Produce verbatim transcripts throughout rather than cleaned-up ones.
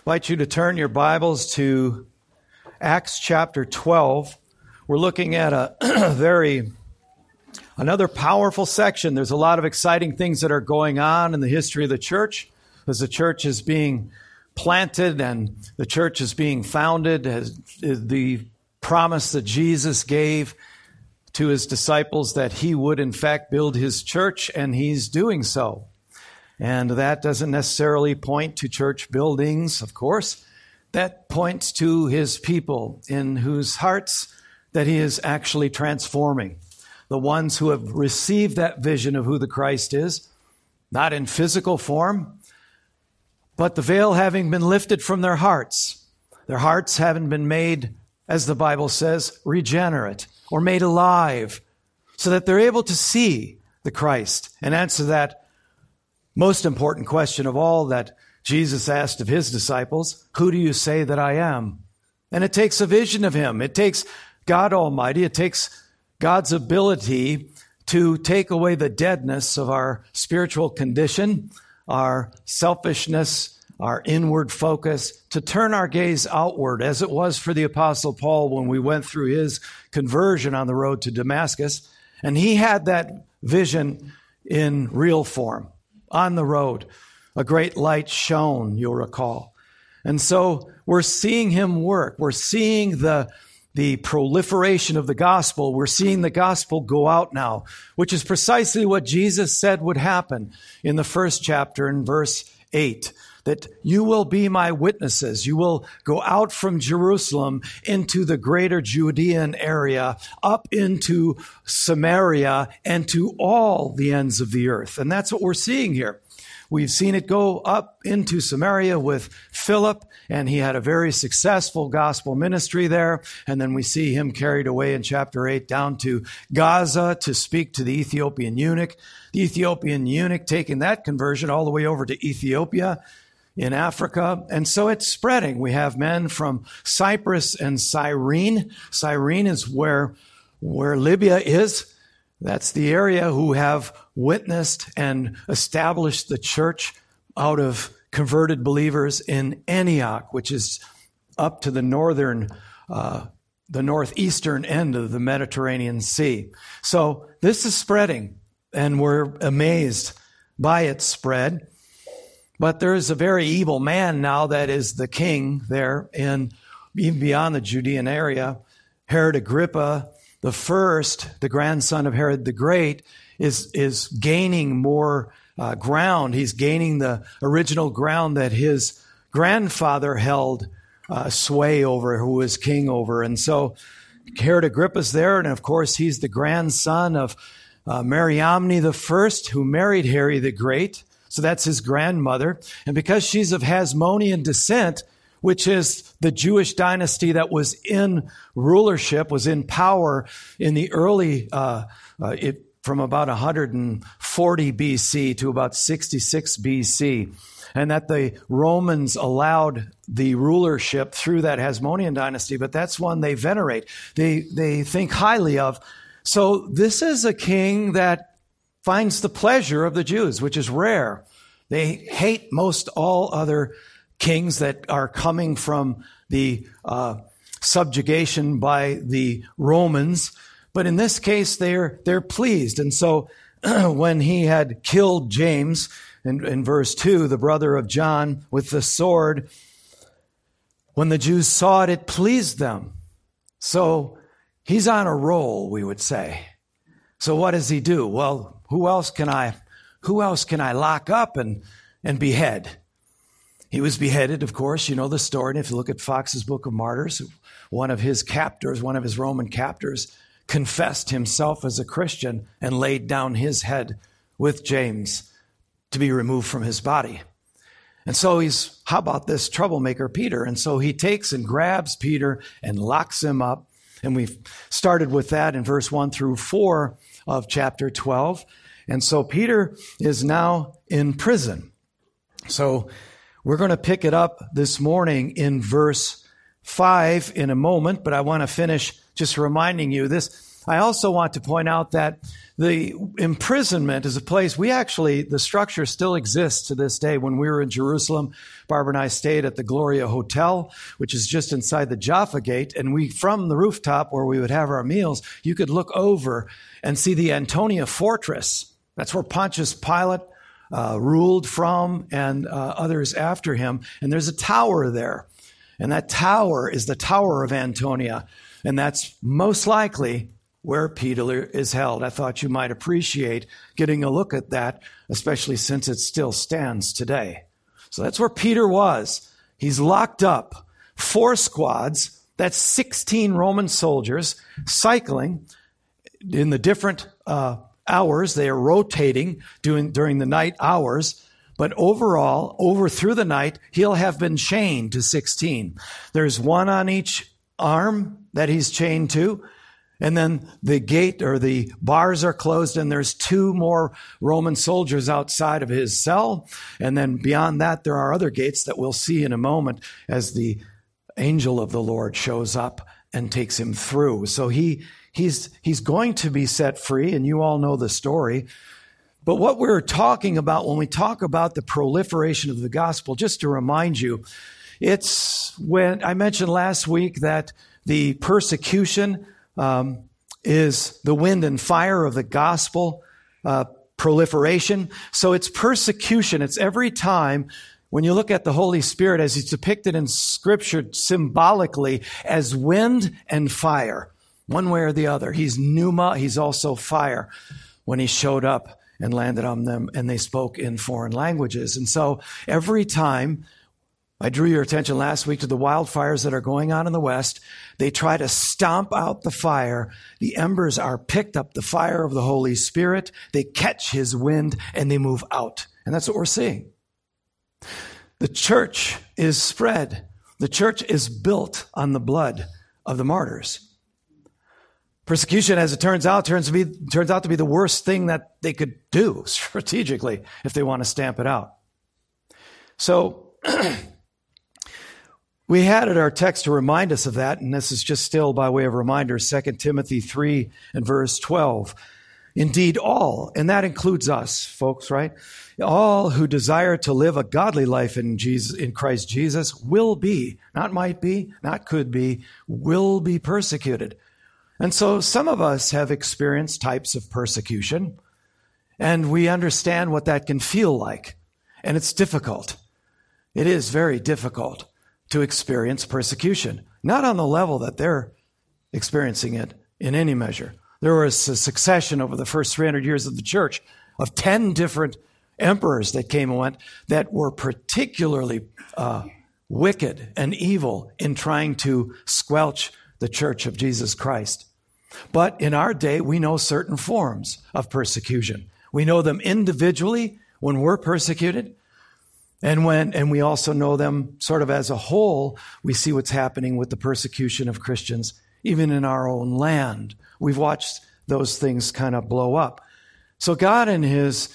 invite you to turn your Bibles to Acts chapter twelve. We're looking at a very, another powerful section. There's a lot of exciting things that are going on in the history of the church as the church is being planted and the church is being founded, as the promise that Jesus gave to his disciples that he would in fact build his church, and he's doing so. And that doesn't necessarily point to church buildings, of course. That points to his people in whose hearts that he is actually transforming. The ones who have received that vision of who the Christ is, not in physical form, but the veil having been lifted from their hearts. Their hearts having been made, as the Bible says, regenerate or made alive, so that they're able to see the Christ and answer that most important question of all that Jesus asked of his disciples: who do you say that I am? And it takes a vision of him. It takes God Almighty. It takes God's ability to take away the deadness of our spiritual condition, our selfishness, our inward focus, to turn our gaze outward, as it was for the Apostle Paul when we went through his conversion on the road to Damascus. And he had that vision in real form. On the road, a great light shone, you'll recall. And so we're seeing him work. We're seeing the, the proliferation of the gospel. We're seeing the gospel go out now, which is precisely what Jesus said would happen in the first chapter in verse eight, that you will be my witnesses. You will go out from Jerusalem into the greater Judean area, up into Samaria, and to all the ends of the earth. And that's what we're seeing here. We've seen it go up into Samaria with Philip, and he had a very successful gospel ministry there. And then we see him carried away in chapter eight down to Gaza to speak to the Ethiopian eunuch. The Ethiopian eunuch taking that conversion all the way over to Ethiopia in Africa. And so it's spreading. We have men from Cyprus and Cyrene. Cyrene is where, where Libya is. That's the area who have witnessed and established the church out of converted believers in Antioch, which is up to the northern, uh, the northeastern end of the Mediterranean Sea. So this is spreading, and we're amazed by its spread. But there is a very evil man now that is the king there, in even beyond the Judean area. Herod Agrippa the first, the grandson of Herod the Great, is is gaining more uh, ground. He's gaining the original ground that his grandfather held uh, sway over, who was king over. And so Herod Agrippa's there, and of course he's the grandson of uh, Mariamne the First, who married Herod the Great. So that's his grandmother. And because she's of Hasmonean descent, which is the Jewish dynasty that was in rulership, was in power in the early, uh, uh, it, from about one hundred forty B C to about sixty-six B C, and that the Romans allowed the rulership through that Hasmonean dynasty, but that's one they venerate. They, they think highly of. So this is a king that finds the pleasure of the Jews, which is rare. They hate most all other kings that are coming from the uh, subjugation by the Romans. But in this case, they're they're pleased. And so when he had killed James, in, in verse two, the brother of John, with the sword, when the Jews saw it, it pleased them. So he's on a roll, we would say. So what does he do? Well, who else can I, who else can I lock up and, and behead? He was beheaded, of course. You know the story. And if you look at Fox's Book of Martyrs, one of his captors, one of his Roman captors, confessed himself as a Christian and laid down his head with James to be removed from his body. And so he's, how about this troublemaker, Peter? And so he takes and grabs Peter and locks him up. And we've started with that in verse one through four of chapter twelve. And so Peter is now in prison. So we're going to pick it up this morning in verse five in a moment, but I want to finish just reminding you this. I also want to point out that the imprisonment is a place we actually, the structure still exists to this day. When we were in Jerusalem, Barbara and I stayed at the Gloria Hotel, which is just inside the Jaffa Gate. And we, from the rooftop where we would have our meals, you could look over and see the Antonia Fortress. That's where Pontius Pilate uh, ruled from, and uh, others after him. And there's a tower there. And that tower is the Tower of Antonia. And that's most likely where Peter is held. I thought you might appreciate getting a look at that, especially since it still stands today. So that's where Peter was. He's locked up. Four squads, that's sixteen Roman soldiers cycling in the different uh, hours. They are rotating doing, during the night hours. But overall, over through the night, he'll have been chained to sixteen. There's one on each arm that he's chained to. And then the gate or the bars are closed, and there's two more Roman soldiers outside of his cell. And then beyond that, there are other gates that we'll see in a moment as the angel of the Lord shows up and takes him through. So he he's he's going to be set free, and you all know the story. But what we're talking about when we talk about the proliferation of the gospel, just to remind you, it's when I mentioned last week that the persecution um, is the wind and fire of the gospel uh, proliferation. So it's persecution. It's every time when you look at the Holy Spirit as he's depicted in Scripture symbolically as wind and fire, one way or the other. He's pneuma, he's also fire when he showed up and landed on them, and they spoke in foreign languages. And so every time, I drew your attention last week to the wildfires that are going on in the West. They try to stomp out the fire. The embers are picked up, the fire of the Holy Spirit. They catch his wind and they move out. And that's what we're seeing. The church is spread. The church is built on the blood of the martyrs. Persecution, as it turns out, turns to be, turns out to be the worst thing that they could do strategically if they want to stamp it out. So we had at our text to remind us of that, and this is just still by way of reminder, Second Timothy three and verse twelve. Indeed, all, and that includes us, folks, right? All who desire to live a godly life in Jesus, in Christ Jesus will be, not might be, not could be, will be persecuted. And so some of us have experienced types of persecution, and we understand what that can feel like. And it's difficult. It is very difficult to experience persecution, not on the level that they're experiencing it in any measure. There was a succession over the first three hundred years of the church of ten different emperors that came and went that were particularly uh, wicked and evil in trying to squelch the church of Jesus Christ. But in our day, we know certain forms of persecution. We know them individually when we're persecuted. And when, and we also know them sort of as a whole. We see what's happening with the persecution of Christians, even in our own land. We've watched those things kind of blow up. So God, in his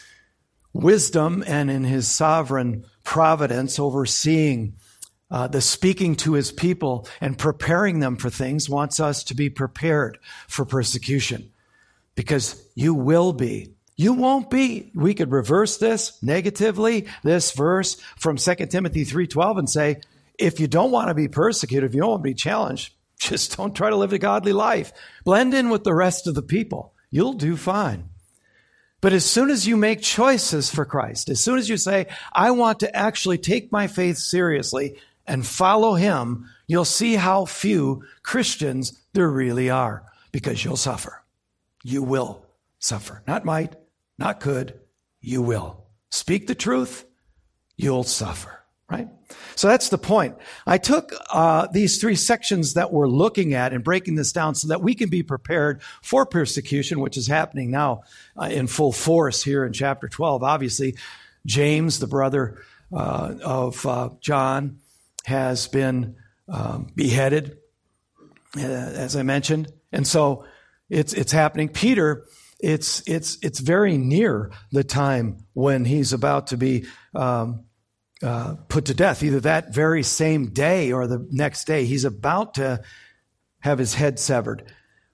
wisdom and in his sovereign providence, overseeing uh, the speaking to his people and preparing them for things, wants us to be prepared for persecution, because you will be. You won't be. We could reverse this negatively, this verse from Second Timothy three twelve, and say, if you don't want to be persecuted, if you don't want to be challenged, just don't try to live a godly life. Blend in with the rest of the people. You'll do fine. But as soon as you make choices for Christ, as soon as you say, I want to actually take my faith seriously and follow him, you'll see how few Christians there really are, because you'll suffer. You will suffer. Not might, not could, you will. Speak the truth, you'll suffer, right? So that's the point. I took uh, these three sections that we're looking at and breaking this down so that we can be prepared for persecution, which is happening now uh, in full force here in chapter twelve. Obviously, James, the brother uh, of uh, John, has been um, beheaded, uh, as I mentioned. And so it's it's happening. Peter, it's it's it's very near the time when he's about to be um, uh, put to death, either that very same day or the next day. He's about to have his head severed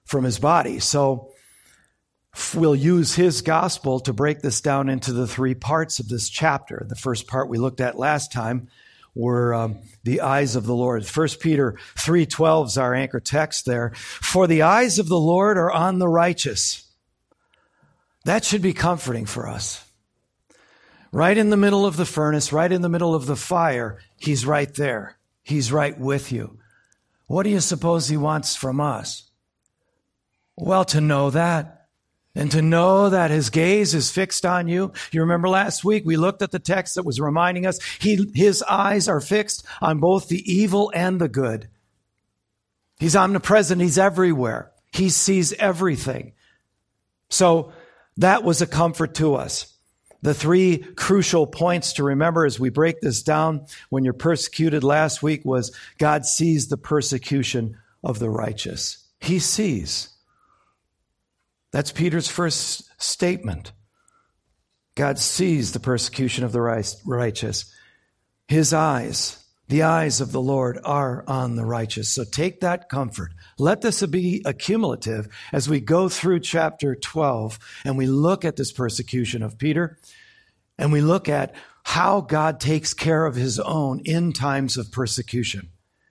from his body. So we'll use his gospel to break this down into the three parts of this chapter. The first part we looked at last time were um, the eyes of the Lord. First Peter three twelve is our anchor text there. For the eyes of the Lord are on the righteous. That should be comforting for us. Right in the middle of the furnace, right in the middle of the fire, he's right there. He's right with you. What do you suppose he wants from us? Well, to know that, and to know that his gaze is fixed on you. You remember last week we looked at the text that was reminding us he, his eyes are fixed on both the evil and the good. He's omnipresent. He's everywhere. He sees everything. So that was a comfort to us. The three crucial points to remember as we break this down when you're persecuted last week was God sees the persecution of the righteous. He sees. That's Peter's first statement. God sees the persecution of the righteous. His eyes, the eyes of the Lord are on the righteous. So take that comfort. Let this be accumulative as we go through chapter twelve and we look at this persecution of Peter and we look at how God takes care of his own in times of persecution.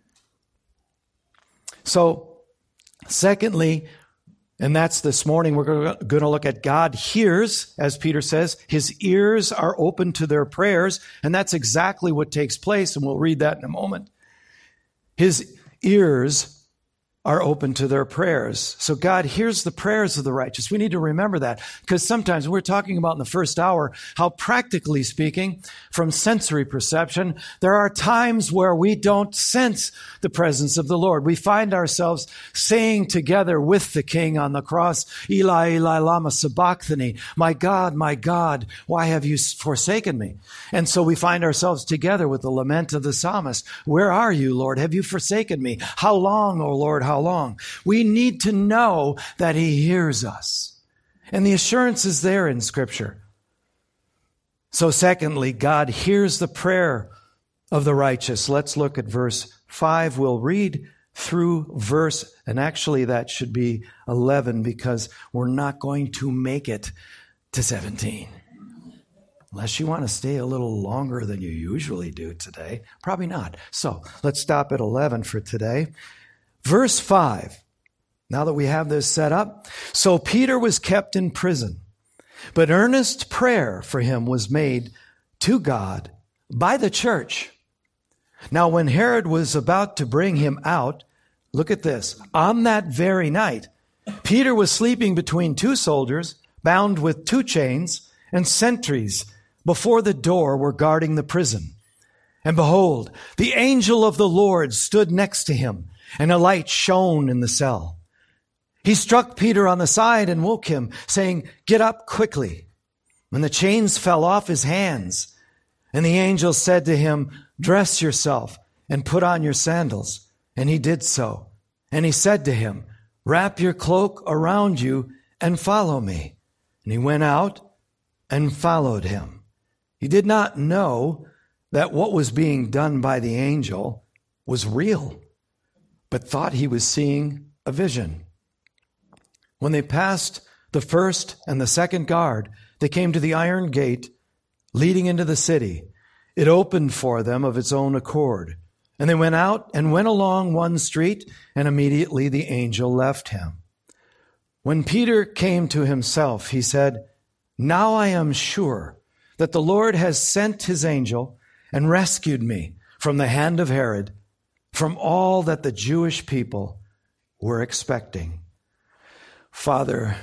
So, secondly, and that's this morning, we're going to look at God hears, as Peter says, his ears are open to their prayers, and that's exactly what takes place, and we'll read that in a moment. His ears are open to their prayers. So God hears the prayers of the righteous. We need to remember that because sometimes we're talking about in the first hour how practically speaking, from sensory perception, there are times where we don't sense the presence of the Lord. We find ourselves saying together with the King on the cross, Eli, Eli, lama sabachthani, my God, my God, why have you forsaken me? And so we find ourselves together with the lament of the psalmist. Where are you, Lord? Have you forsaken me? How long, O Lord, how long? We need to know that he hears us. And the assurance is there in Scripture. So secondly, God hears the prayer of the righteous. Let's look at verse five. We'll read through verse, and actually that should be eleven because we're not going to make it to seventeen. Unless you want to stay a little longer than you usually do today. Probably not. So let's stop at eleven for today. Verse five, now that we have this set up. So Peter was kept in prison, but earnest prayer for him was made to God by the church. Now when Herod was about to bring him out, look at this, on that very night, Peter was sleeping between two soldiers, bound with two chains, and sentries before the door were guarding the prison. And behold, the angel of the Lord stood next to him, and a light shone in the cell. He struck Peter on the side and woke him, saying, "Get up quickly." And the chains fell off his hands. And the angel said to him, "Dress yourself and put on your sandals." And he did so. And he said to him, "Wrap your cloak around you and follow me." And he went out and followed him. He did not know that what was being done by the angel was real, but thought he was seeing a vision. When they passed the first and the second guard, they came to the iron gate leading into the city. It opened for them of its own accord. And they went out and went along one street, and immediately the angel left him. When Peter came to himself, he said, "Now I am sure that the Lord has sent his angel and rescued me from the hand of Herod, from all that the Jewish people were expecting." Father,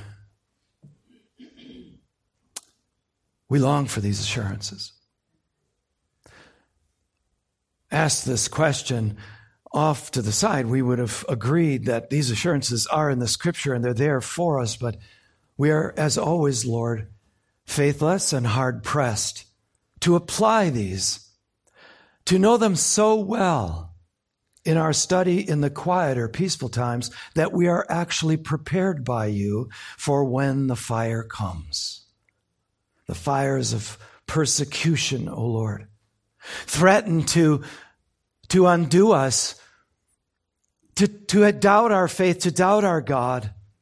we long for these assurances. Ask this question off to the side, we would have agreed that these assurances are in the Scripture and they're there for us, but we are, as always, Lord, faithless and hard-pressed to apply these, to know them so well in our study in the quieter, peaceful times that we are actually prepared by you for when the fire comes. The fires of persecution, O Lord, threaten to, to undo us, to, to doubt our faith, to doubt our God,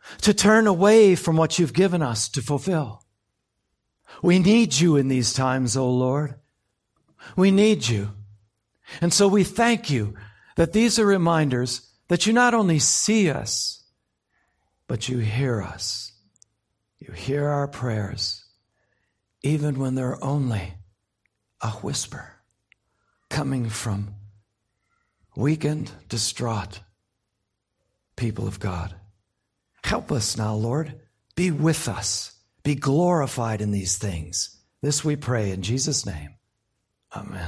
to turn away from what you've given us to fulfill. We need you in these times, O Lord. We need you. And so we thank you that these are reminders that you not only see us, but you hear us. You hear our prayers, even when they're only a whisper coming from weakened, distraught people of God. Help us now, Lord. Be with us. Be glorified in these things. This we pray in Jesus' name. Amen.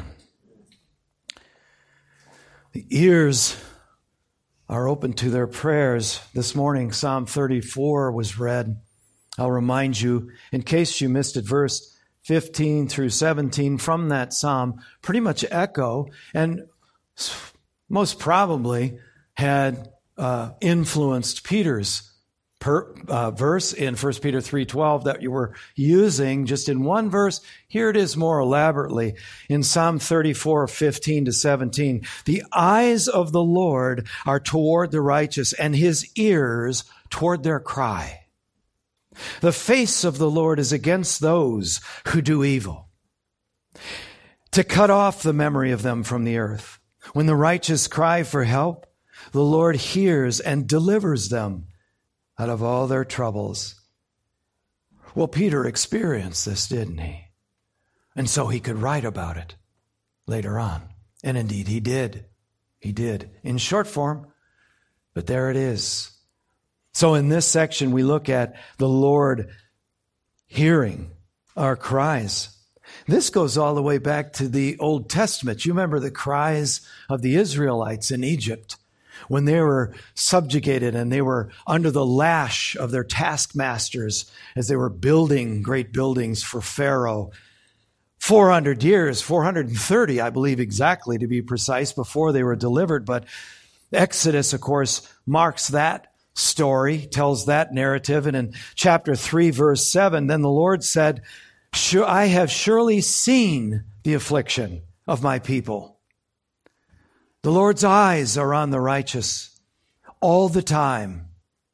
The ears are open to their prayers. This morning, Psalm thirty-four was read. I'll remind you, in case you missed it, verse fifteen through seventeen from that psalm pretty much echo and most probably had uh, influenced Peter's per, uh, verse in First Peter three twelve that you were using just in one verse. Here it is more elaborately in Psalm thirty-four, fifteen to seventeen. The eyes of the Lord are toward the righteous, and his ears toward their cry. The face of the Lord is against those who do evil, to cut off the memory of them from the earth. When the righteous cry for help, the Lord hears and delivers them out of all their troubles. Well, Peter experienced this, didn't he? And so he could write about it later on. And indeed he did. He did. In short form, but there it is. So in this section, we look at the Lord hearing our cries. This goes all the way back to the Old Testament. You remember the cries of the Israelites in Egypt when they were subjugated and they were under the lash of their taskmasters as they were building great buildings for Pharaoh. four hundred years, four hundred thirty, I believe exactly to be precise, before they were delivered. But Exodus, of course, marks that story, tells that narrative. And in chapter three, verse seven, then the Lord said, "Sure, I have surely seen the affliction of my people. The Lord's eyes are on the righteous all the time,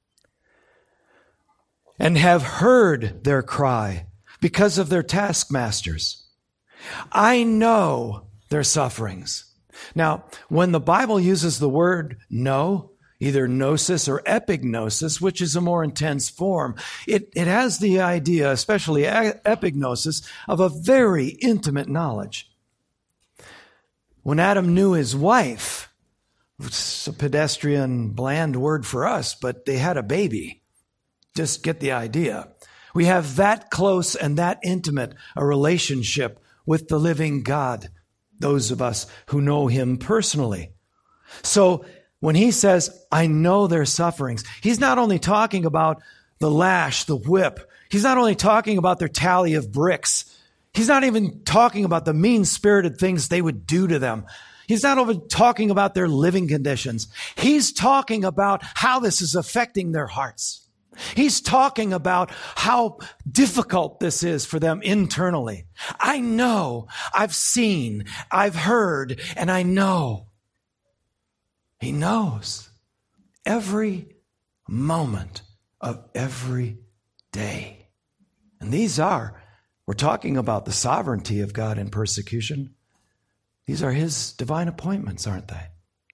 and have heard their cry because of their taskmasters. I know their sufferings." Now, when the Bible uses the word know, either gnosis or epignosis, which is a more intense form, it, it has the idea, especially epignosis, of a very intimate knowledge. When Adam knew his wife, it's a pedestrian, bland word for us, but they had a baby. Just get the idea. We have that close and that intimate a relationship with the living God, those of us who know him personally. So when he says, I know their sufferings, he's not only talking about the lash, the whip. He's not only talking about their tally of bricks. He's not even talking about the mean-spirited things they would do to them. He's not even talking about their living conditions. He's talking about how this is affecting their hearts. He's talking about how difficult this is for them internally. I know, I've seen, I've heard, and I know. He knows every moment of every day. And these are, we're talking about the sovereignty of God in persecution. These are his divine appointments, aren't they?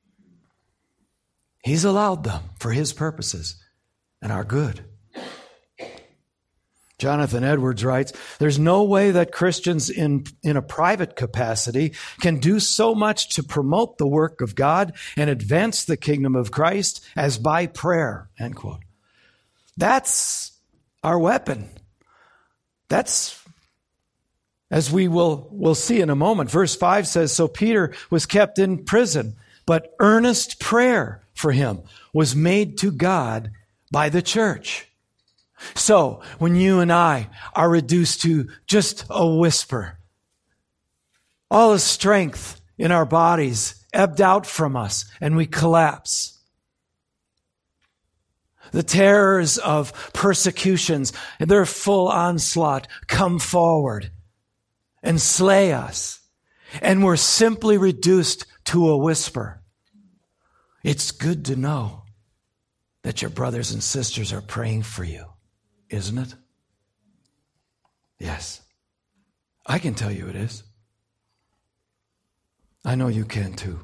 He's allowed them for his purposes and our good. Jonathan Edwards writes, there's no way that Christians in, in a private capacity can do so much to promote the work of God and advance the kingdom of Christ as by prayer, end quote. That's our weapon. That's, as we will will see in a moment, verse five says, so Peter was kept in prison, but earnest prayer for him was made to God by the church. So when you and I are reduced to just a whisper, all the strength in our bodies ebbed out from us and we collapse. The terrors of persecutions and their full onslaught come forward and slay us. And we're simply reduced to a whisper. It's good to know that your brothers and sisters are praying for you, isn't it? Yes. I can tell you it is. I know you can too.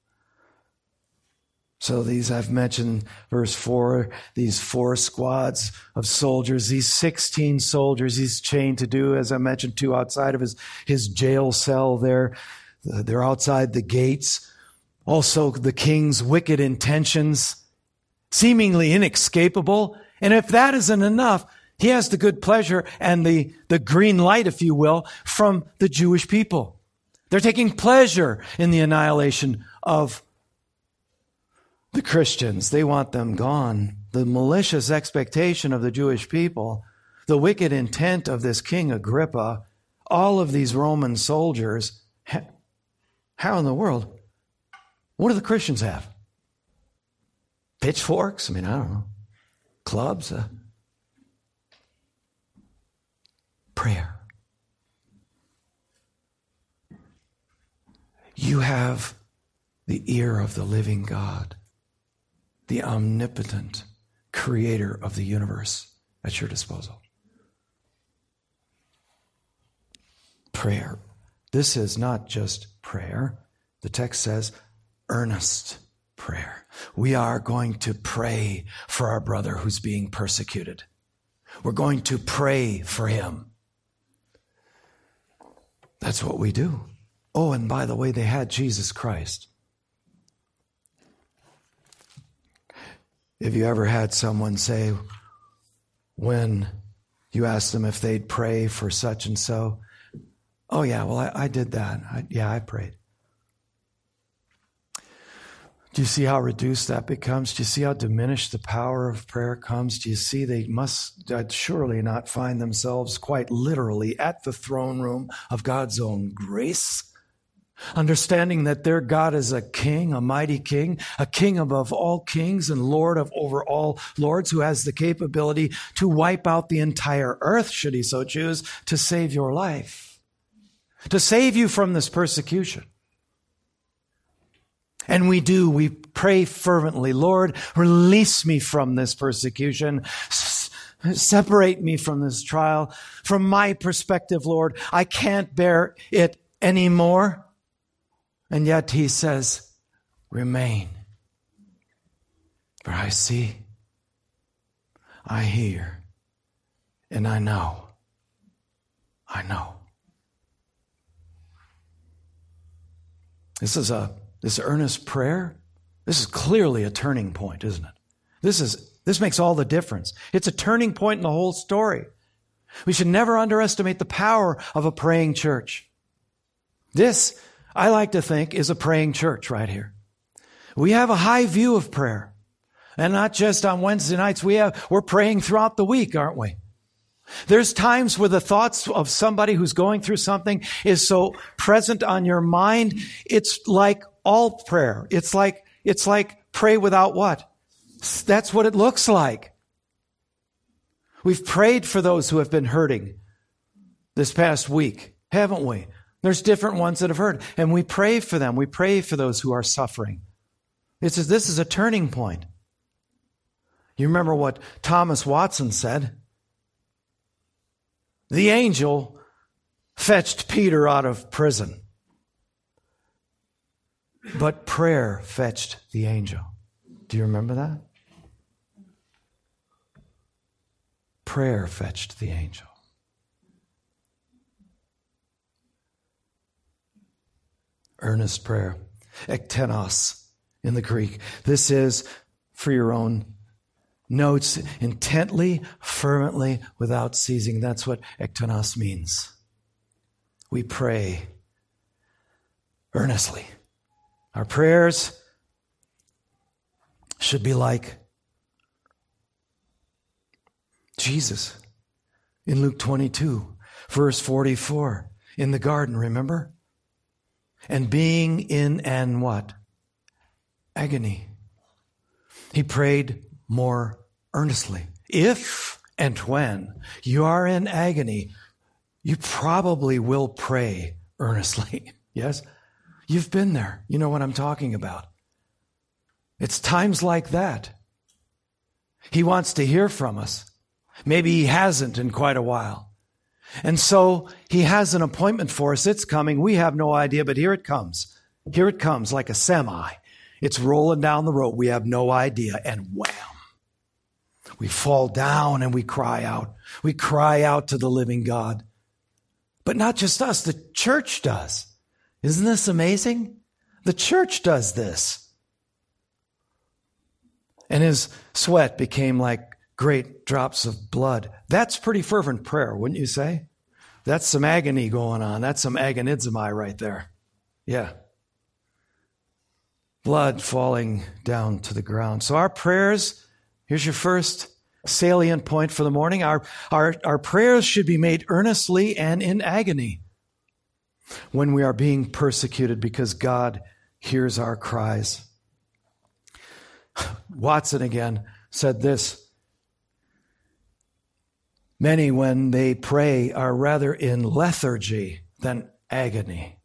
So these, I've mentioned verse four, these four squads of soldiers, these sixteen soldiers he's chained to do, as I mentioned, two outside of his, his jail cell there. They're outside the gates. Also the king's wicked intentions, seemingly inescapable. And if that isn't enough, he has the good pleasure and the, the green light, if you will, from the Jewish people. They're taking pleasure in the annihilation of the Christians. They want them gone. The malicious expectation of the Jewish people, the wicked intent of this King Agrippa, all of these Roman soldiers. How in the world? What do the Christians have? Pitchforks? I mean, I don't know. Clubs? Uh, prayer. You have the ear of the living God, the omnipotent creator of the universe at your disposal. Prayer. This is not just prayer. The text says earnest prayer. We are going to pray for our brother who's being persecuted. We're going to pray for him. That's what we do. Oh, and by the way, they had Jesus Christ. Have you ever had someone say, when you asked them if they'd pray for such and so, oh yeah, well, I, I did that. I, yeah, I prayed. Do you see how reduced that becomes? Do you see how diminished the power of prayer comes? Do you see they must surely not find themselves quite literally at the throne room of God's own grace? Understanding that their God is a king, a mighty king, a king above all kings and Lord of over all lords, who has the capability to wipe out the entire earth, should he so choose, to save your life, to save you from this persecution. And we do, we pray fervently, Lord, release me from this persecution. S- separate me from this trial. From my perspective, Lord, I can't bear it anymore. And yet he says, remain. For I see, I hear, and I know. I know. This is a This earnest prayer, this is clearly a turning point, isn't it? This is this makes all the difference. It's a turning point in the whole story. We should never underestimate the power of a praying church. This, I like to think, is a praying church right here. We have a high view of prayer. And not just on Wednesday nights. We have, we're praying throughout the week, aren't we? There's times where the thoughts of somebody who's going through something is so present on your mind. It's like all prayer. It's like, it's like pray without what? That's what it looks like. We've prayed for those who have been hurting this past week, haven't we? There's different ones that have hurt, and we pray for them. We pray for those who are suffering. It's, this is a turning point. You remember what Thomas Watson said? The angel fetched Peter out of prison, but prayer fetched the angel. Do you remember that? Prayer fetched the angel. Earnest prayer. Ektenos in the Greek. This is, for your own notes, intently, fervently, without ceasing. That's what ektenos means. We pray earnestly. Our prayers should be like Jesus in Luke twenty-two, verse forty-four, in the garden, remember? And being in an what? Agony. He prayed more earnestly. If and when you are in agony, you probably will pray earnestly. Yes? You've been there. You know what I'm talking about. It's times like that He wants to hear from us. Maybe he hasn't in quite a while. And so he has an appointment for us. It's coming. We have no idea, but here it comes. Here it comes like a semi. It's rolling down the road. We have no idea. And wham! We fall down and we cry out. We cry out to the living God. But not just us, the church does. Isn't this amazing? The church does this. And his sweat became like great drops of blood. That's pretty fervent prayer, wouldn't you say? That's some agony going on. That's some agonizomai right there. Yeah. Blood falling down to the ground. So our prayers, here's your first salient point for the morning. Our, our, our prayers should be made earnestly and in agony when we are being persecuted because God hears our cries. Watson again said this: many, when they pray, are rather in lethargy than agony.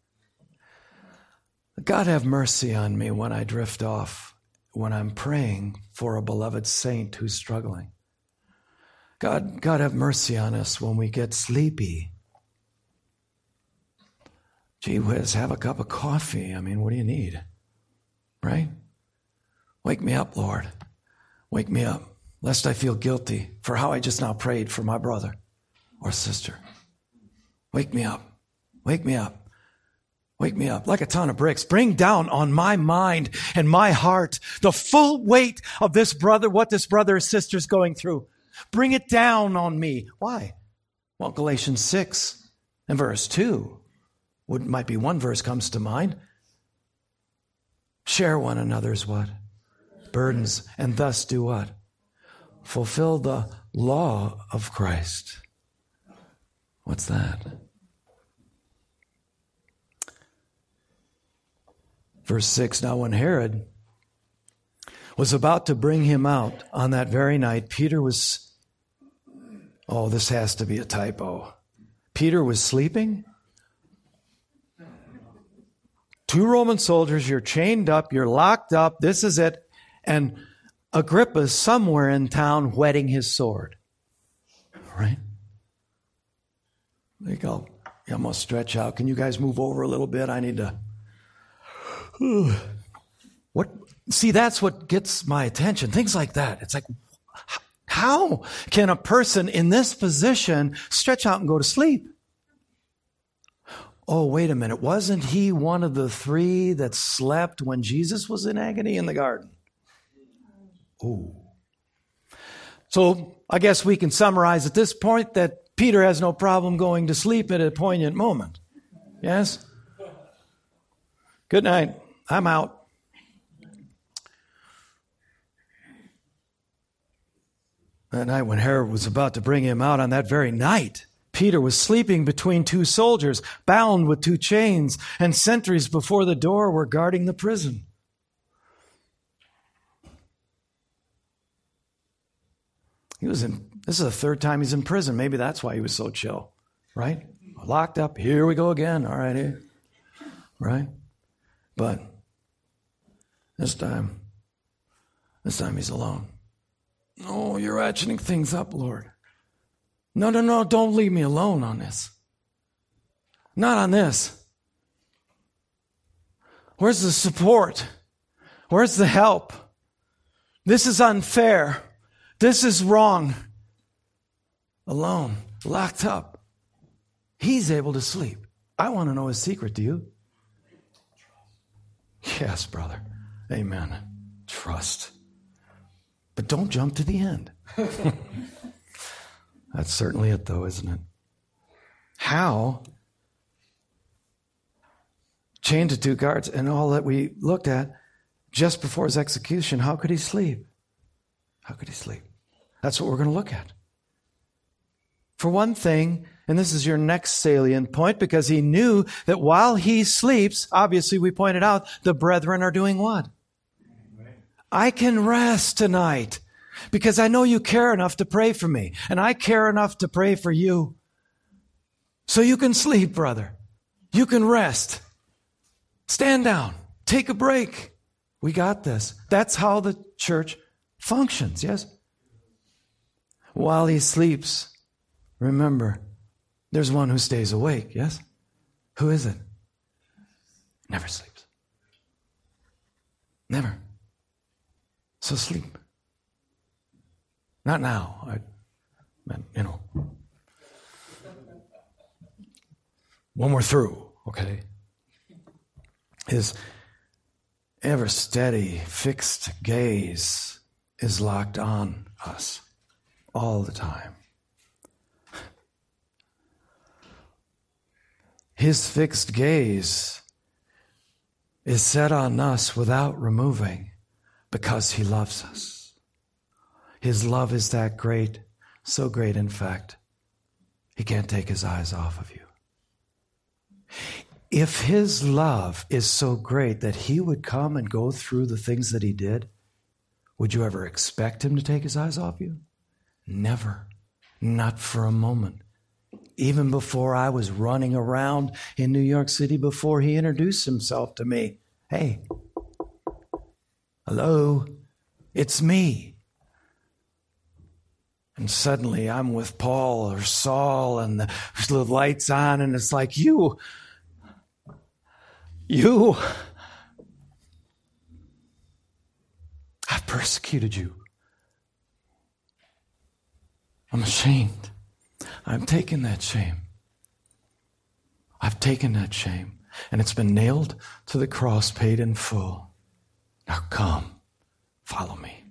God have mercy on me when I drift off, when I'm praying for a beloved saint who's struggling. God, God have mercy on us when we get sleepy. Gee whiz, have a cup of coffee. I mean, what do you need? Right? Wake me up, Lord. Wake me up, lest I feel guilty for how I just now prayed for my brother or sister. Wake me up. Wake me up. Wake me up like a ton of bricks. Bring down on my mind and my heart the full weight of this brother, what this brother or sister is going through. Bring it down on me. Why? Well, Galatians six and verse two would, might be one verse comes to mind. Share one another's what? Burdens, and thus do what? Fulfill the law of Christ. What's that? Verse six, now when Herod was about to bring him out on that very night, Peter was, oh, this has to be a typo. Peter was sleeping. Two Roman soldiers, you're chained up, you're locked up, this is it. And Agrippa's somewhere in town whetting his sword. Right? There you go. You almost stretch out. Can you guys move over a little bit? I need to. What? See, that's what gets my attention. Things like that. It's like, how can a person in this position stretch out and go to sleep? Oh, wait a minute. Wasn't he one of the three that slept when Jesus was in agony in the garden? Oh. So I guess we can summarize at this point that Peter has no problem going to sleep at a poignant moment. Yes? Good night. I'm out. That night when Herod was about to bring him out, on that very night, Peter was sleeping between two soldiers, bound with two chains, and sentries before the door were guarding the prison. He was in, this is the third time he's in prison. Maybe that's why he was so chill, right? Locked up. Here we go again. All right, here. Right? But this time, this time he's alone. Oh, you're ratcheting things up, Lord. No, no, no, don't leave me alone on this. Not on this. Where's the support? Where's the help? This is unfair. This is wrong. Alone, locked up. He's able to sleep. I want to know his secret, do you? Yes, brother. Amen. Trust. But don't jump to the end. That's certainly it, though, isn't it? How? Chained to two guards and all that we looked at just before his execution, how could he sleep? How could he sleep? That's what we're going to look at. For one thing, and this is your next salient point, because he knew that while he sleeps, obviously we pointed out, the brethren are doing what? I can rest tonight because I know you care enough to pray for me, and I care enough to pray for you. So you can sleep, brother. You can rest. Stand down. Take a break. We got this. That's how the church functions, yes? While he sleeps, remember, there's one who stays awake, yes? Who is it? Never sleeps. Never. So sleep. Not now. I meant, you know. When we're through, okay? His ever steady, fixed gaze is locked on us all the time. His fixed gaze is set on us without removing because he loves us. His love is that great, so great, in fact, he can't take his eyes off of you. If his love is so great that he would come and go through the things that he did, would you ever expect him to take his eyes off you? Never. Not for a moment. Even before I was running around in New York City, before he introduced himself to me. Hey, hello, it's me. And suddenly I'm with Paul or Saul and the, the light's on and it's like, you, you, I've persecuted you. I'm ashamed. I'm taking that shame. I've taken that shame. And it's been nailed to the cross, paid in full. Now come, follow me.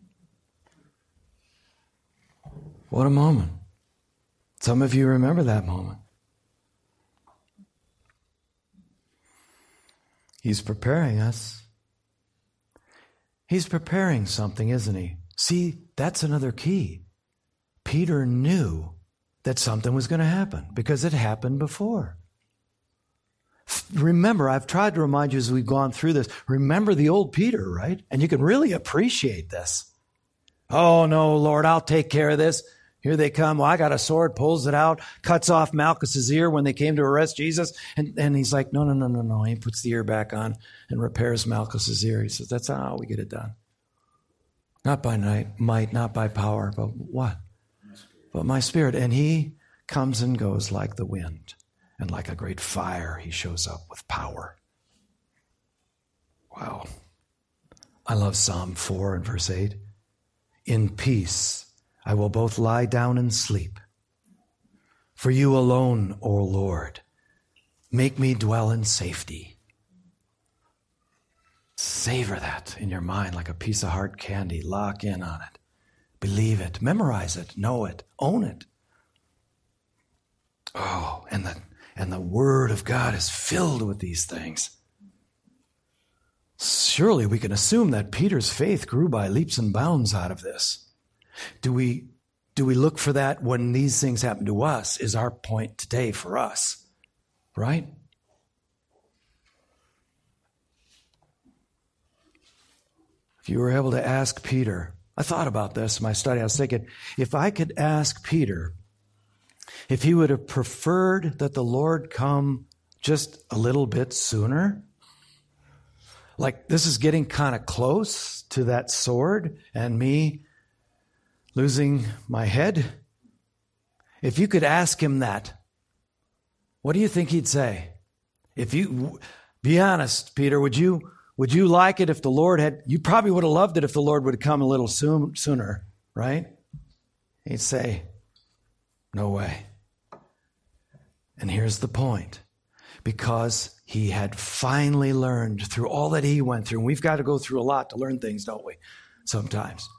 What a moment. Some of you remember that moment. He's preparing us. He's preparing something, isn't he? See, that's another key. Peter knew that something was going to happen because it happened before. Remember, I've tried to remind you as we've gone through this, remember the old Peter, right? And you can really appreciate this. Oh, no, Lord, I'll take care of this. Here they come. Well, I got a sword, pulls it out, cuts off Malchus's ear when they came to arrest Jesus. And, and he's like, no, no, no, no, no. He puts the ear back on and repairs Malchus's ear. He says, that's not how we get it done. Not by night, might, not by power, but what? But my spirit. And he comes and goes like the wind. And like a great fire, he shows up with power. Wow. I love Psalm four and verse eight. In peace I will both lie down and sleep. For you alone, O Lord, make me dwell in safety. Savor that in your mind like a piece of hard candy. Lock in on it. Believe it. Memorize it. Know it. Own it. Oh, and the, and the Word of God is filled with these things. Surely we can assume that Peter's faith grew by leaps and bounds out of this. Do we, do we look for that when these things happen to us is our point today for us, right? If you were able to ask Peter, I thought about this in my study. I was thinking, if I could ask Peter if he would have preferred that the Lord come just a little bit sooner, like this is getting kind of close to that sword and me losing my head. If you could ask him that, what do you think he'd say? If you, be honest, Peter, would you, would you like it if the Lord had, you probably would have loved it if the Lord would have come a little soon, sooner, right? He'd say, no way. And here's the point. Because he had finally learned through all that he went through, and we've got to go through a lot to learn things, don't we? Sometimes.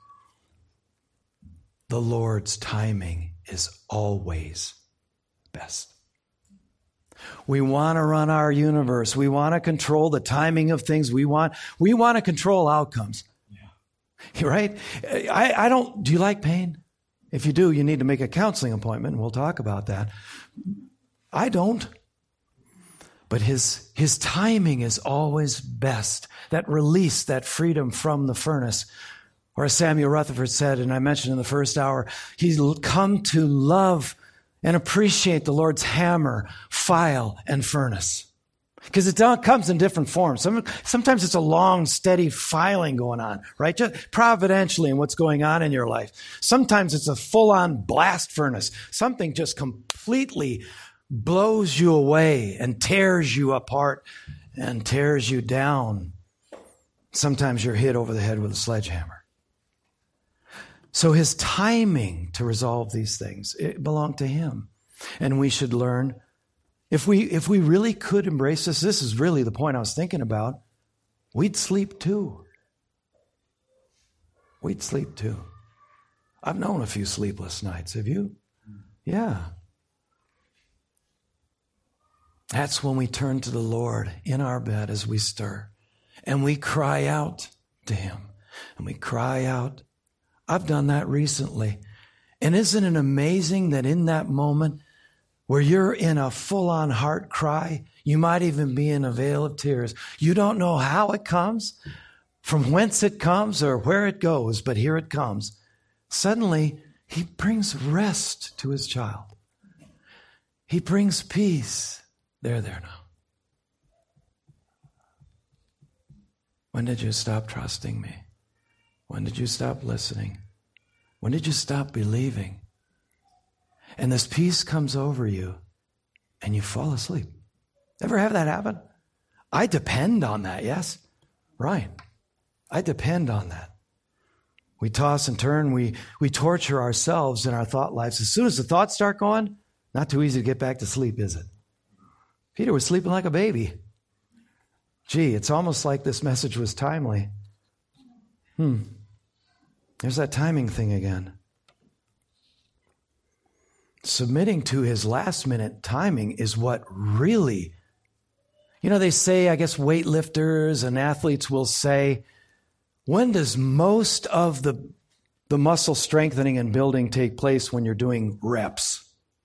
The Lord's timing is always best. We want to run our universe. We want to control the timing of things. We want, we want to control outcomes. Yeah. Right? I, I don't, do you like pain? If you do, you need to make a counseling appointment, and we'll talk about that. I don't. But his, his timing is always best. That release, that freedom from the furnace. Or as Samuel Rutherford said, and I mentioned in the first hour, he's come to love and appreciate the Lord's hammer, file, and furnace. Because it comes in different forms. Some, sometimes it's a long, steady filing going on, right? Just providentially in what's going on in your life. Sometimes it's a full-on blast furnace. Something just completely blows you away and tears you apart and tears you down. Sometimes you're hit over the head with a sledgehammer. So his timing to resolve these things, it belonged to him. And we should learn. If we if we really could embrace this, this is really the point I was thinking about, we'd sleep too. We'd sleep too. I've known a few sleepless nights. Have you? Yeah. That's when we turn to the Lord in our bed as we stir. And we cry out to him. And we cry out. I've done that recently. And isn't it amazing that in that moment, where you're in a full-on heart cry, you might even be in a veil of tears. You don't know how it comes, from whence it comes, or where it goes, but here it comes. Suddenly, he brings rest to his child. He brings peace. They're there now. When did you stop trusting me? When did you stop listening? When did you stop believing? And this peace comes over you and you fall asleep. Ever have that happen? I depend on that, yes? Right. I depend on that. We toss and turn. We, we torture ourselves in our thought lives. As soon as the thoughts start going, not too easy to get back to sleep, is it? Peter was sleeping like a baby. Gee, it's almost like this message was timely. Hmm. There's that timing thing again. Submitting to his last minute timing is what really, you know, they say, I guess weightlifters and athletes will say, when does most of the, the muscle strengthening and building take place? When you're doing reps?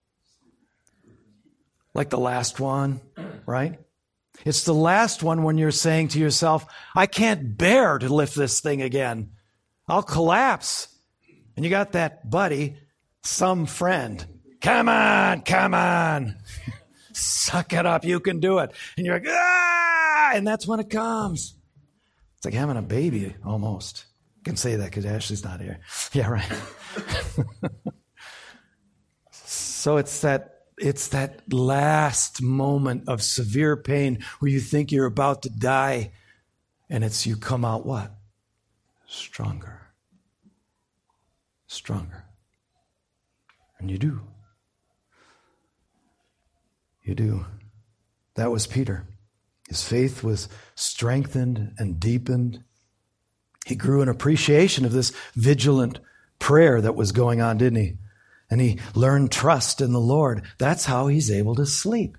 Like the last one, right? It's the last one when you're saying to yourself, I can't bear to lift this thing again. I'll collapse. And you got that buddy, some friend. Come on, come on. Suck it up. You can do it. And you're like, ah! And that's when it comes. It's like having a baby almost. I can say that because Ashley's not here. Yeah, right. So it's that, it's that last moment of severe pain where you think you're about to die. And it's you come out what? Stronger. Stronger. And you do. You do. That was Peter. His faith was strengthened and deepened. He grew an appreciation of this vigilant prayer that was going on, didn't he? And he learned trust in the Lord. That's how he's able to sleep.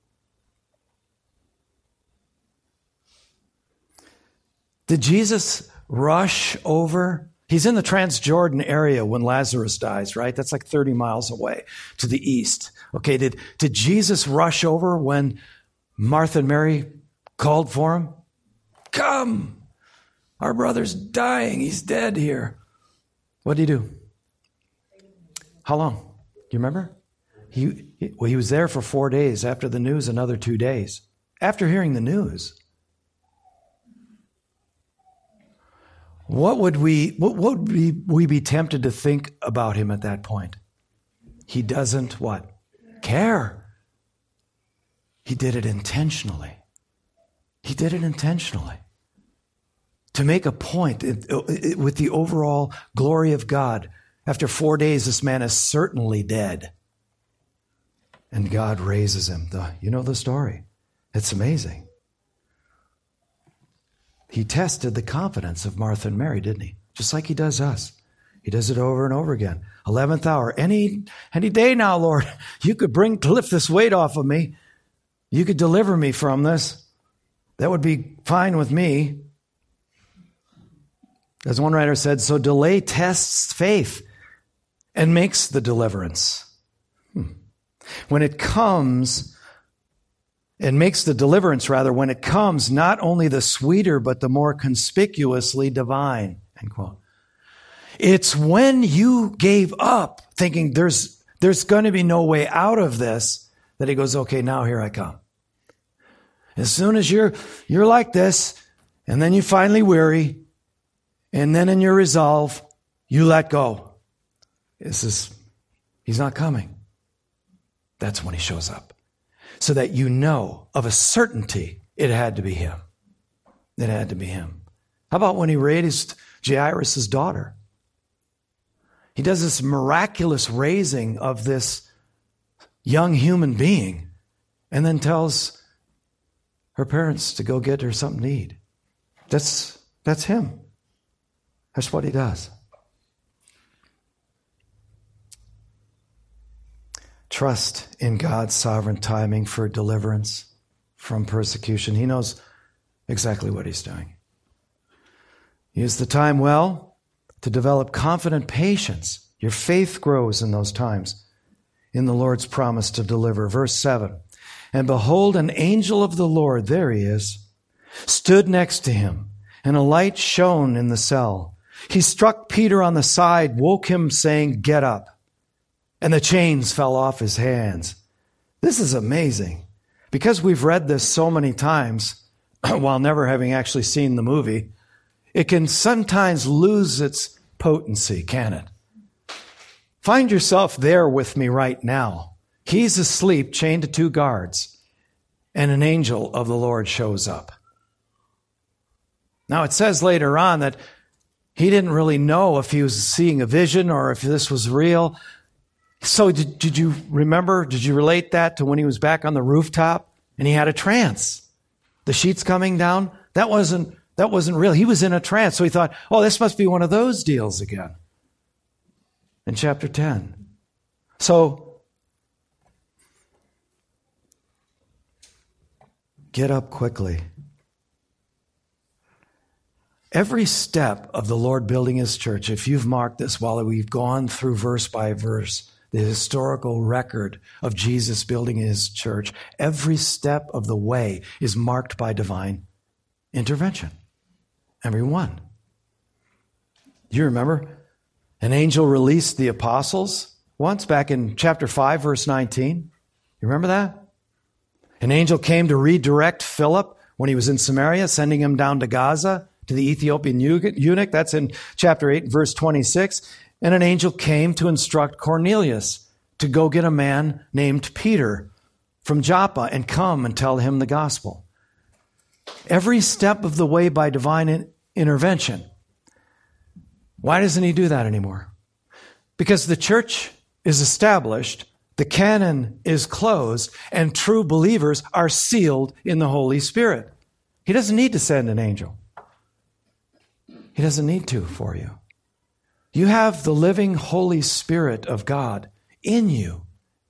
Did Jesus rush over? He's in the Transjordan area when Lazarus dies, right? That's like thirty miles away to the east. Okay, did, did Jesus rush over when Martha and Mary called for him? Come, our brother's dying. He's dead here. What did he do? How long? Do you remember? He, well, he was there for four days. After the news, another two days. After hearing the news, what would we, what would we, we be tempted to think about him at that point? He doesn't what? Care. He did it intentionally. He did it intentionally. To make a point it, it, with the overall glory of God. After four days, this man is certainly dead. And God raises him. The, you know the story. It's amazing. He tested the confidence of Martha and Mary, didn't he? Just like he does us. He does it over and over again. eleventh hour. Any, any day now, Lord, you could bring, lift this weight off of me. You could deliver me from this. That would be fine with me. As one writer said, so delay tests faith and makes the deliverance. Hmm. When it comes, and makes the deliverance rather, when it comes, not only the sweeter, but the more conspicuously divine. End quote. It's when you gave up thinking there's, there's going to be no way out of this that he goes, okay, now here I come. As soon as you're, you're like this, and then you finally weary, and then in your resolve, you let go. This is, he's not coming. That's when he shows up. So that you know of a certainty it had to be him. It had to be him. How about when he raised Jairus' daughter? He does this miraculous raising of this young human being and then tells her parents to go get her something to eat. That's, that's him. That's what he does. Trust in God's sovereign timing for deliverance from persecution. He knows exactly what he's doing. Use the time well to develop confident patience. Your faith grows in those times in the Lord's promise to deliver. Verse seven, and behold, an angel of the Lord, there he is, stood next to him, and a light shone in the cell. He struck Peter on the side, woke him, saying, get up. And the chains fell off his hands. This is amazing. Because we've read this so many times, while never having actually seen the movie, it can sometimes lose its potency, can it? Find yourself there with me right now. He's asleep, chained to two guards, and an angel of the Lord shows up. Now, it says later on that he didn't really know if he was seeing a vision or if this was real. So did, did you remember, did you relate that to when he was back on the rooftop and he had a trance? The sheets coming down? That wasn't, that wasn't real. He was in a trance. So he thought, oh, this must be one of those deals again. In chapter ten. So, get up quickly. Every step of the Lord building his church, if you've marked this while we've gone through verse by verse, the historical record of Jesus building his church, every step of the way is marked by divine intervention. Every one. You remember? An angel released the apostles once back in chapter five, verse nineteen. You remember that? An angel came to redirect Philip when he was in Samaria, sending him down to Gaza, to the Ethiopian eunuch. That's in chapter eight, verse twenty-six. And an angel came to instruct Cornelius to go get a man named Peter from Joppa and come and tell him the gospel. Every step of the way by divine in- intervention. Why doesn't he do that anymore? Because the church is established, the canon is closed, and true believers are sealed in the Holy Spirit. He doesn't need to send an angel. He doesn't need to for you. You have the living Holy Spirit of God in you.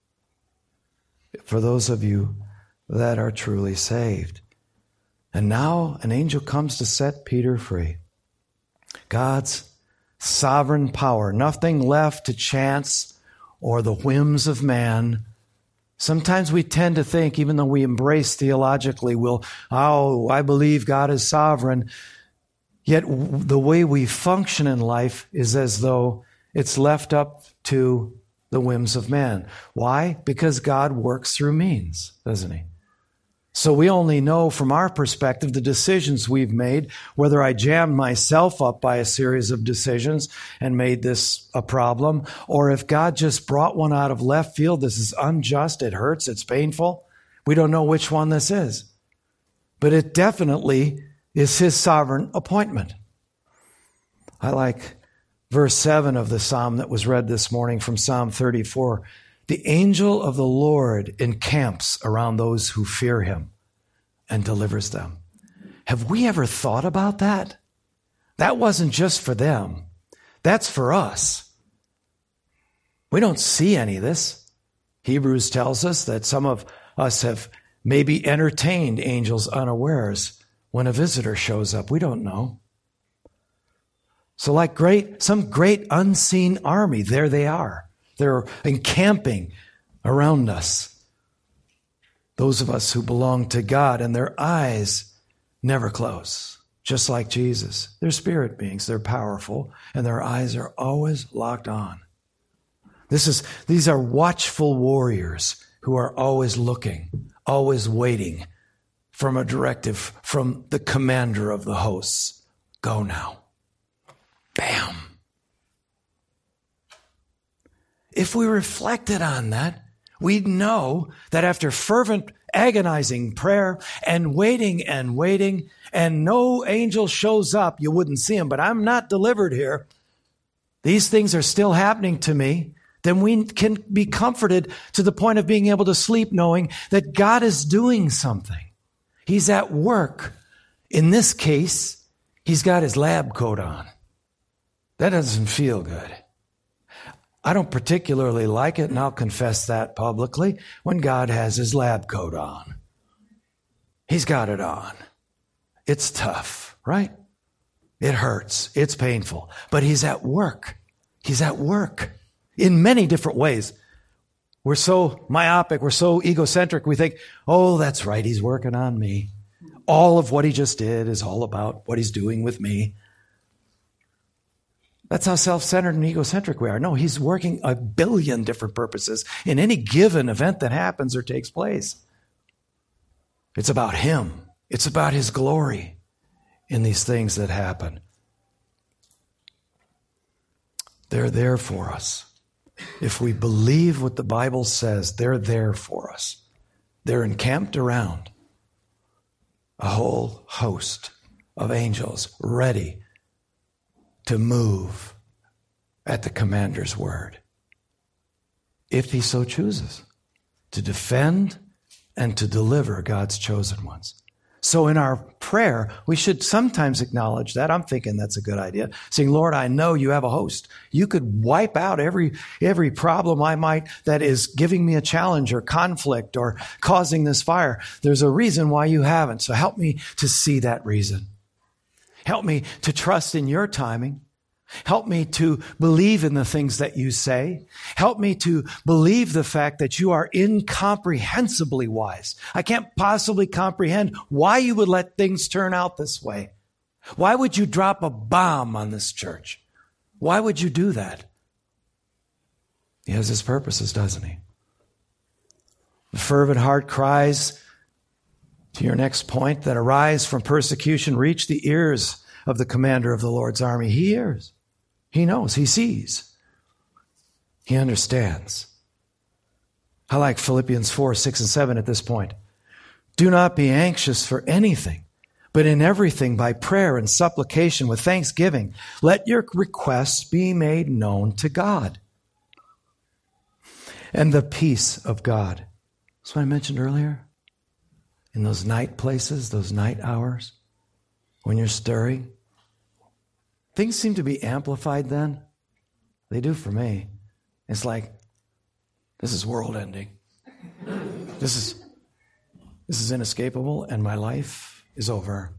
For those of you that are truly saved. And now an angel comes to set Peter free. God's sovereign power, nothing left to chance or the whims of man. Sometimes we tend to think, even though we embrace theologically, we'll, oh, I believe God is sovereign. Yet the way we function in life is as though it's left up to the whims of man. Why? Because God works through means, doesn't he? So we only know from our perspective the decisions we've made, whether I jammed myself up by a series of decisions and made this a problem, or if God just brought one out of left field. This is unjust, it hurts, it's painful. We don't know which one this is. But it definitely is his sovereign appointment. I like verse seven of the psalm that was read this morning from Psalm thirty-four. The angel of the Lord encamps around those who fear him and delivers them. Have we ever thought about that? That wasn't just for them. That's for us. We don't see any of this. Hebrews tells us that some of us have maybe entertained angels unawares. When a visitor shows up, we don't know. So like great, some great unseen army, there they are. They're encamping around us. Those of us who belong to God, and their eyes never close, just like Jesus. They're spirit beings, they're powerful, and their eyes are always locked on. This is, these are watchful warriors who are always looking, always waiting from a directive from the commander of the hosts. Go now. Bam. If we reflected on that, we'd know that after fervent, agonizing prayer and waiting and waiting, and no angel shows up, you wouldn't see him, but I'm not delivered here. These things are still happening to me. Then we can be comforted to the point of being able to sleep knowing that God is doing something. He's at work. In this case, he's got his lab coat on. That doesn't feel good. I don't particularly like it, and I'll confess that publicly, when God has his lab coat on. He's got it on. It's tough, right? It hurts. It's painful. But he's at work. He's at work in many different ways. We're so myopic. We're so egocentric. We think, oh, that's right. He's working on me. All of what he just did is all about what he's doing with me. That's how self-centered and egocentric we are. No, he's working a billion different purposes in any given event that happens or takes place. It's about him. It's about his glory in these things that happen. They're there for us. If we believe what the Bible says, they're there for us. They're encamped around a whole host of angels ready to move at the commander's word, if he so chooses, to defend and to deliver God's chosen ones. So in our prayer, we should sometimes acknowledge that. I'm thinking that's a good idea. Saying, Lord, I know you have a host. You could wipe out every, every problem I might that is giving me a challenge or conflict or causing this fire. There's a reason why you haven't. So help me to see that reason. Help me to trust in your timing. Help me to believe in the things that you say. Help me to believe the fact that you are incomprehensibly wise. I can't possibly comprehend why you would let things turn out this way. Why would you drop a bomb on this church? Why would you do that? He has his purposes, doesn't he? The fervent heart cries, to your next point, that arise from persecution reach the ears of the commander of the Lord's army. He hears. He knows. He sees. He understands. I like Philippians four, six, and seven at this point. Do not be anxious for anything, but in everything by prayer and supplication with thanksgiving, let your requests be made known to God. And the peace of God. That's what I mentioned earlier. In those night places, those night hours, when you're stirring, things seem to be amplified then. They do for me. It's like, this is world ending. This is, this is inescapable, and my life is over.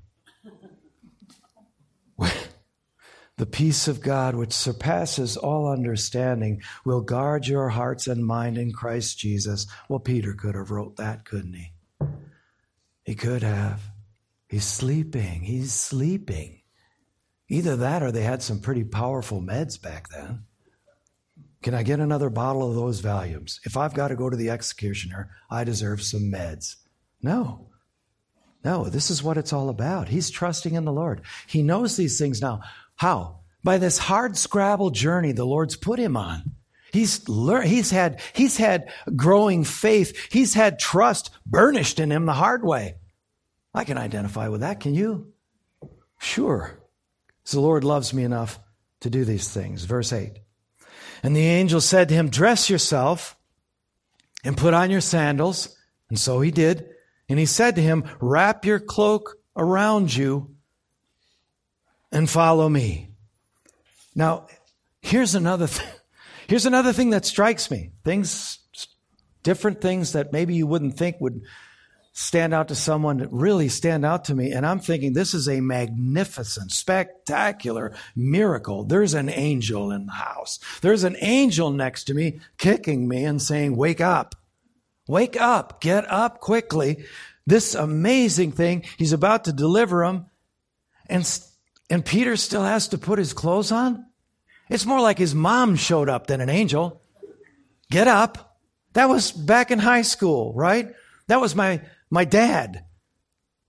The peace of God, which surpasses all understanding, will guard your hearts and mind in Christ Jesus. Well, Peter could have wrote that, couldn't he? He could have. He's sleeping. He's sleeping. Either that or they had some pretty powerful meds back then. Can I get another bottle of those Valiums? If I've got to go to the executioner, I deserve some meds. No. No, this is what it's all about. He's trusting in the Lord. He knows these things now. How? By this hard scrabble journey the Lord's put him on. He's learned, he's had, he's had growing faith. He's had trust burnished in him the hard way. I can identify with that. Can you? Sure. So the Lord loves me enough to do these things. Verse eight. And the angel said to him, dress yourself and put on your sandals. And so he did. And he said to him, wrap your cloak around you and follow me. Now, here's another thing. Here's another thing that strikes me. Things, different things that maybe you wouldn't think would stand out to someone that really stand out to me. And I'm thinking this is a magnificent, spectacular miracle. There's an angel in the house. There's an angel next to me kicking me and saying, wake up, wake up, get up quickly. This amazing thing, he's about to deliver him. And, and Peter still has to put his clothes on. It's more like his mom showed up than an angel. Get up. That was back in high school, right? That was my My dad.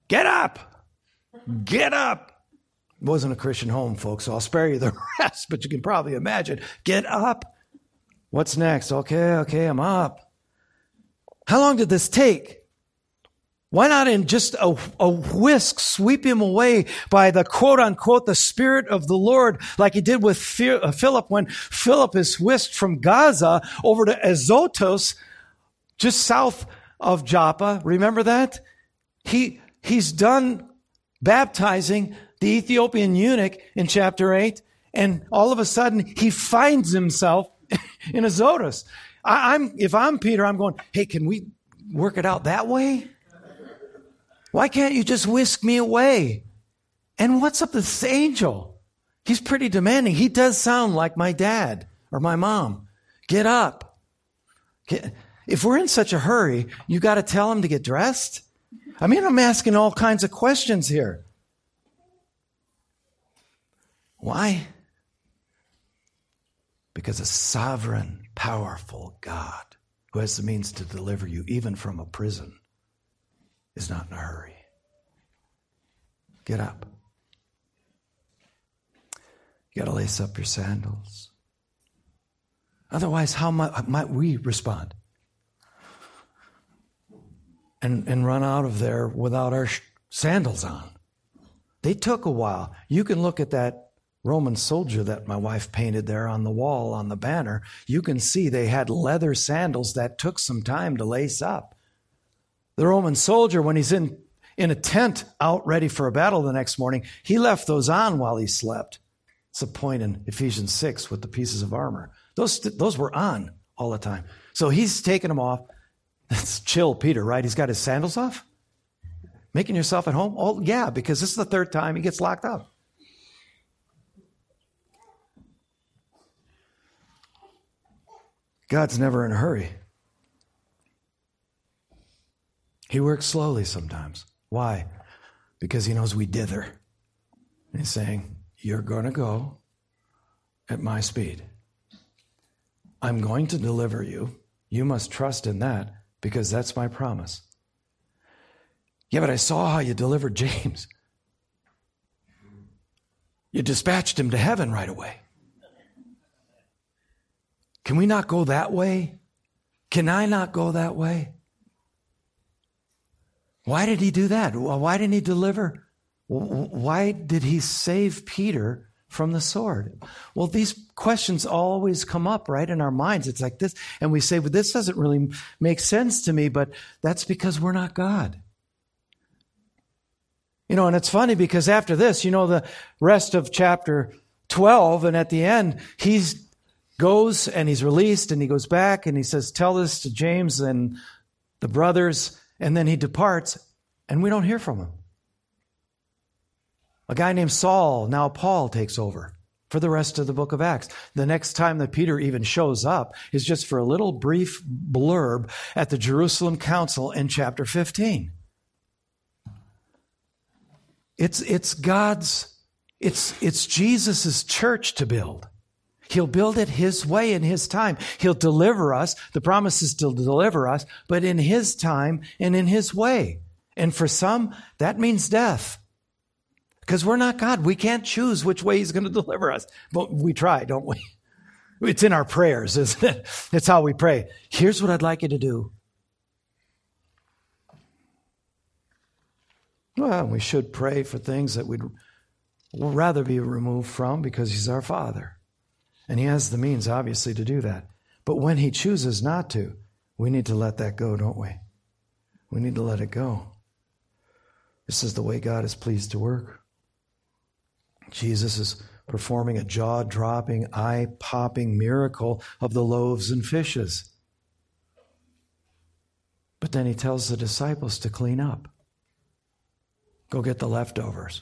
Get up! Get up! It wasn't a Christian home, folks, so I'll spare you the rest, but you can probably imagine. Get up! What's next? Okay, okay, I'm up. How long did this take? Why not in just a, a whisk sweep him away by the quote-unquote the Spirit of the Lord like he did with Philip when Philip is whisked from Gaza over to Azotus, just south of Joppa. Remember that? He He's done baptizing the Ethiopian eunuch in chapter eight, and all of a sudden he finds himself in Azotus. I, I'm if I'm Peter, I'm going, hey, can we work it out that way? Why can't you just whisk me away? And what's up with this angel? He's pretty demanding. He does sound like my dad or my mom. Get up. Get, if we're in such a hurry, you got to tell him to get dressed? I mean, I'm asking all kinds of questions here. Why? Because a sovereign, powerful God who has the means to deliver you even from a prison is not in a hurry. Get up. You got to lace up your sandals. Otherwise, how might, might we respond? And, and run out of there without our sh- sandals on. They took a while. You can look at that Roman soldier that my wife painted there on the wall on the banner. You can see they had leather sandals that took some time to lace up. The Roman soldier, when he's in, in a tent out ready for a battle the next morning, he left those on while he slept. It's a point in Ephesians six with the pieces of armor. Those, those were on all the time. So he's taking them off. That's chill Peter, right? He's got his sandals off? Making yourself at home? Oh, yeah, because this is the third time he gets locked up. God's never in a hurry. He works slowly sometimes. Why? Because he knows we dither. And he's saying, you're going to go at my speed. I'm going to deliver you. You must trust in that because that's my promise. Yeah, but I saw how you delivered James. You dispatched him to heaven right away. Can we not go that way? Can I not go that way? Why did he do that? Why didn't he deliver? Why did he save Peter from the sword? Well, these questions always come up, right, in our minds. It's like this, and we say, well, this doesn't really make sense to me, but that's because we're not God. You know, and it's funny because after this, you know, the rest of chapter twelve, and at the end, he goes and he's released and he goes back and he says, tell this to James and the brothers. And then he departs, and we don't hear from him. A guy named Saul, now Paul, takes over for the rest of the book of Acts. The next time that Peter even shows up is just for a little brief blurb at the Jerusalem Council in chapter fifteen. It's, it's God's, it's, it's Jesus' church to build. He'll build it his way in his time. He'll deliver us. The promise is to deliver us, but in his time and in his way. And for some, that means death. Because we're not God. We can't choose which way he's going to deliver us. But we try, don't we? It's in our prayers, isn't it? It's how we pray. Here's what I'd like you to do. Well, we should pray for things that we'd rather be removed from because he's our Father. And he has the means, obviously, to do that. But when he chooses not to, we need to let that go, don't we? We need to let it go. This is the way God is pleased to work. Jesus is performing a jaw-dropping, eye-popping miracle of the loaves and fishes. But then he tells the disciples to clean up. Go get the leftovers.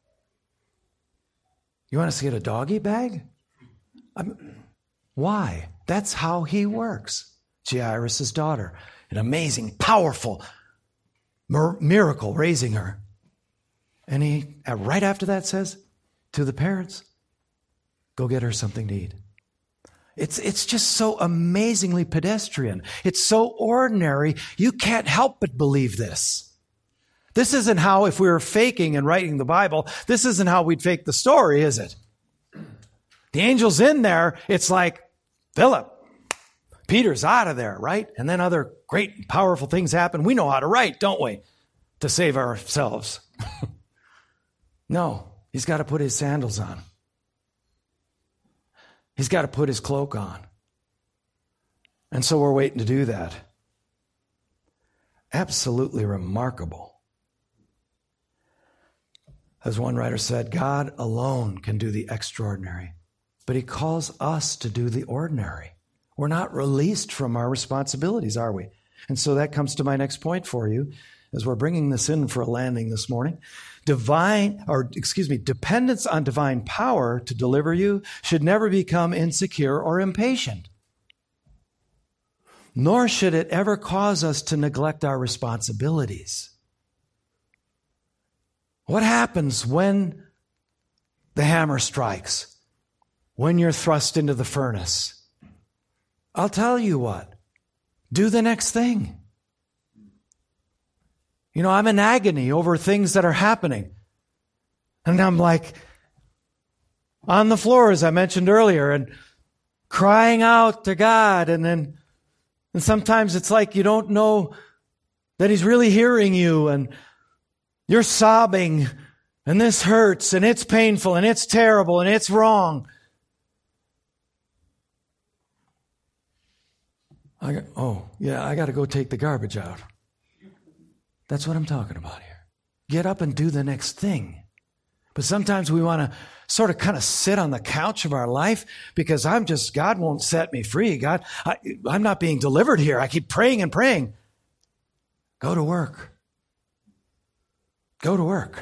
You want us to get a doggy bag? I'm, why? That's how he works. Jairus' daughter, an amazing, powerful mir- miracle raising her. And he, right after that, says to the parents, go get her something to eat. It's, it's just so amazingly pedestrian. It's so ordinary, you can't help but believe this. This isn't how, if we were faking and writing the Bible, this isn't how we'd fake the story, is it? The angel's in there. It's like, Philip, Peter's out of there, right? And then other great, powerful things happen. We know how to write, don't we? To save ourselves. No, he's got to put his sandals on. He's got to put his cloak on. And so we're waiting to do that. Absolutely remarkable. As one writer said, God alone can do the extraordinary, but he calls us to do the ordinary. We're not released from our responsibilities, are we? And so that comes to my next point for you as we're bringing this in for a landing this morning. Divine, or excuse me, dependence on divine power to deliver you should never become insecure or impatient. Nor should it ever cause us to neglect our responsibilities. What happens when the hammer strikes? When you're thrust into the furnace? I'll tell you what. Do the next thing. You know, I'm in agony over things that are happening. And I'm like on the floor, as I mentioned earlier, and crying out to God. And then and sometimes it's like you don't know that he's really hearing you, and you're sobbing, and this hurts, and it's painful, and it's terrible, and it's wrong. I got, oh, yeah, I got to go take the garbage out. That's what I'm talking about here. Get up and do the next thing. But sometimes we want to sort of kind of sit on the couch of our life because I'm just, God won't set me free. God, I, I'm not being delivered here. I keep praying and praying. Go to work. Go to work.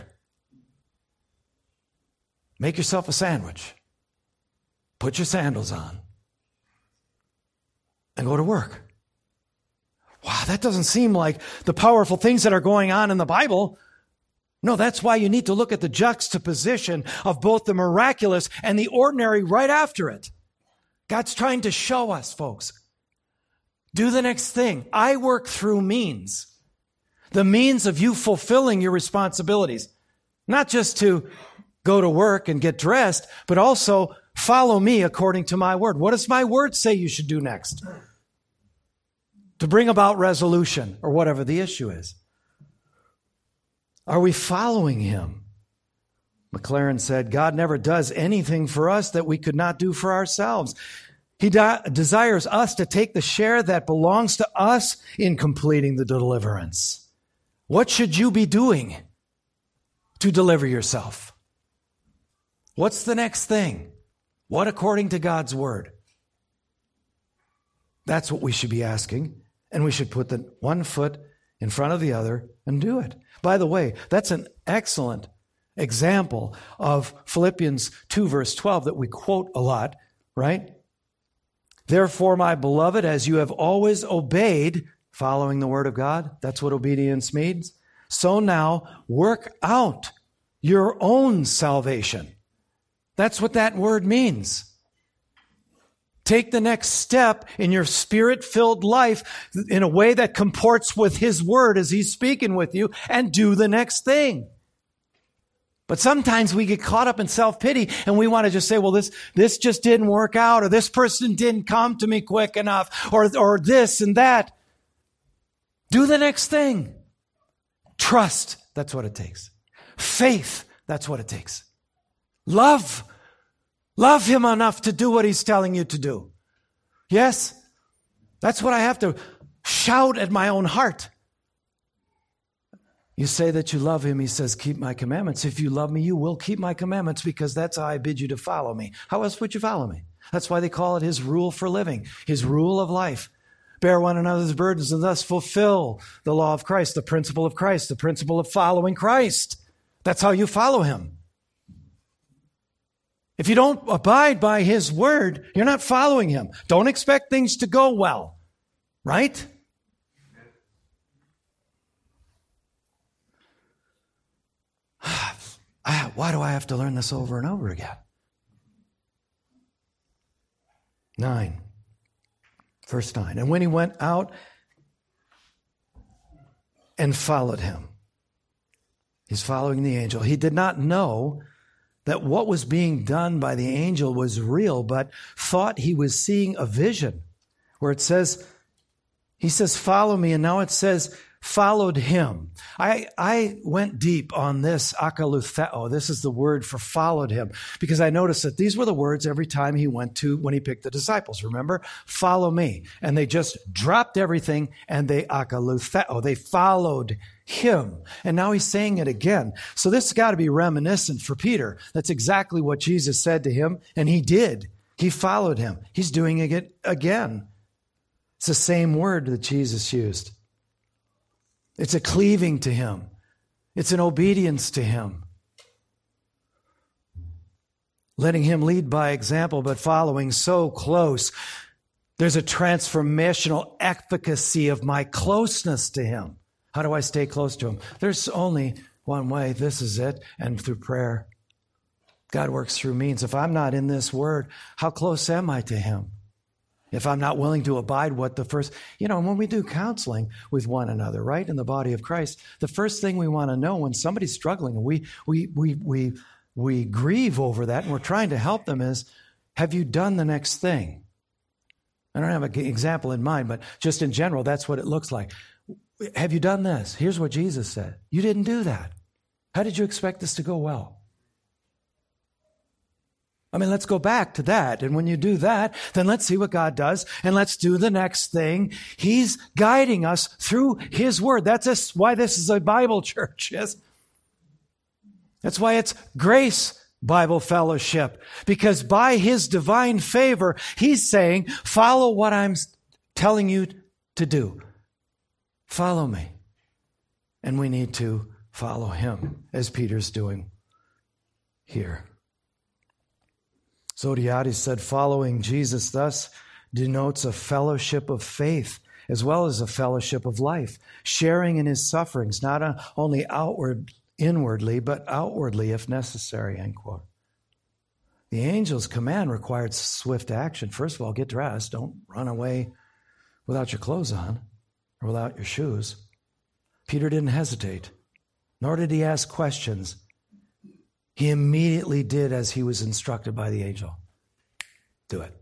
Make yourself a sandwich. Put your sandals on. And go to work. Wow, that doesn't seem like the powerful things that are going on in the Bible. No, that's why you need to look at the juxtaposition of both the miraculous and the ordinary right after it. God's trying to show us, folks. Do the next thing. I work through means. The means of you fulfilling your responsibilities. Not just to go to work and get dressed, but also follow me according to my word. What does my word say you should do next? To bring about resolution or whatever the issue is. Are we following him? McLaren said, God never does anything for us that we could not do for ourselves. He de- desires us to take the share that belongs to us in completing the deliverance. What should you be doing to deliver yourself? What's the next thing? What according to God's word? That's what we should be asking. And we should put the one foot in front of the other and do it. By the way, that's an excellent example of Philippians two, verse twelve that we quote a lot, right? Therefore, my beloved, as you have always obeyed, following the word of God, that's what obedience means. So now work out your own salvation. That's what that word means. Take the next step in your spirit-filled life in a way that comports with his word as he's speaking with you, and do the next thing. But sometimes we get caught up in self-pity and we want to just say, well, this, this just didn't work out, or this person didn't come to me quick enough, or, or this and that. Do the next thing. Trust, that's what it takes. Faith, that's what it takes. Love. Love him enough to do what he's telling you to do. Yes, that's what I have to shout at my own heart. You say that you love him. He says, keep my commandments. If you love me, you will keep my commandments, because that's how I bid you to follow me. How else would you follow me? That's why they call it his rule for living, his rule of life. Bear one another's burdens and thus fulfill the law of Christ, the principle of Christ, the principle of following Christ. That's how you follow him. If you don't abide by his word, you're not following him. Don't expect things to go well, right? Why do I have to learn this over and over again? Nine. Verse nine. And when he went out and followed him, He's following the angel. He did not know that what was being done by the angel was real, but thought he was seeing a vision where it says, he says, follow me. And now it says, followed him. I, I went deep on this, akalutheo. This is the word for followed him, because I noticed that these were the words every time he went to, when he picked the disciples. Remember? Follow me. And they just dropped everything and they akalutheo. They followed him. And now he's saying it again. So this has got to be reminiscent for Peter. That's exactly what Jesus said to him. And he did. He followed him. He's doing it again. It's the same word that Jesus used. It's a cleaving to him. It's an obedience to him. Letting him lead by example, but following so close. There's a transformational efficacy of my closeness to him. How do I stay close to him? There's only one way. This is it. And through prayer. God works through means. If I'm not in this word, how close am I to him? If I'm not willing to abide what the first, you know, when we do counseling with one another, right, in the body of Christ, the first thing we want to know when somebody's struggling, and we we we we we grieve over that, and we're trying to help them, is, have you done the next thing? I don't have an example in mind, but just in general, that's what it looks like. Have you done this? Here's what Jesus said. You didn't do that. How did you expect this to go well? I mean, let's go back to that. And when you do that, then let's see what God does. And let's do the next thing. He's guiding us through his word. That's why this is a Bible church. Yes? That's why it's Grace Bible Fellowship. Because by his divine favor, he's saying, follow what I'm telling you to do. Follow me. And we need to follow him, as Peter's doing here. Zodiades said, following Jesus thus denotes a fellowship of faith as well as a fellowship of life, sharing in his sufferings, not only outward, inwardly, but outwardly if necessary, end quote. The angel's command required swift action. First of all, get dressed. Don't run away without your clothes on or without your shoes. Peter didn't hesitate, nor did he ask questions. He immediately did as he was instructed by the angel. Do it.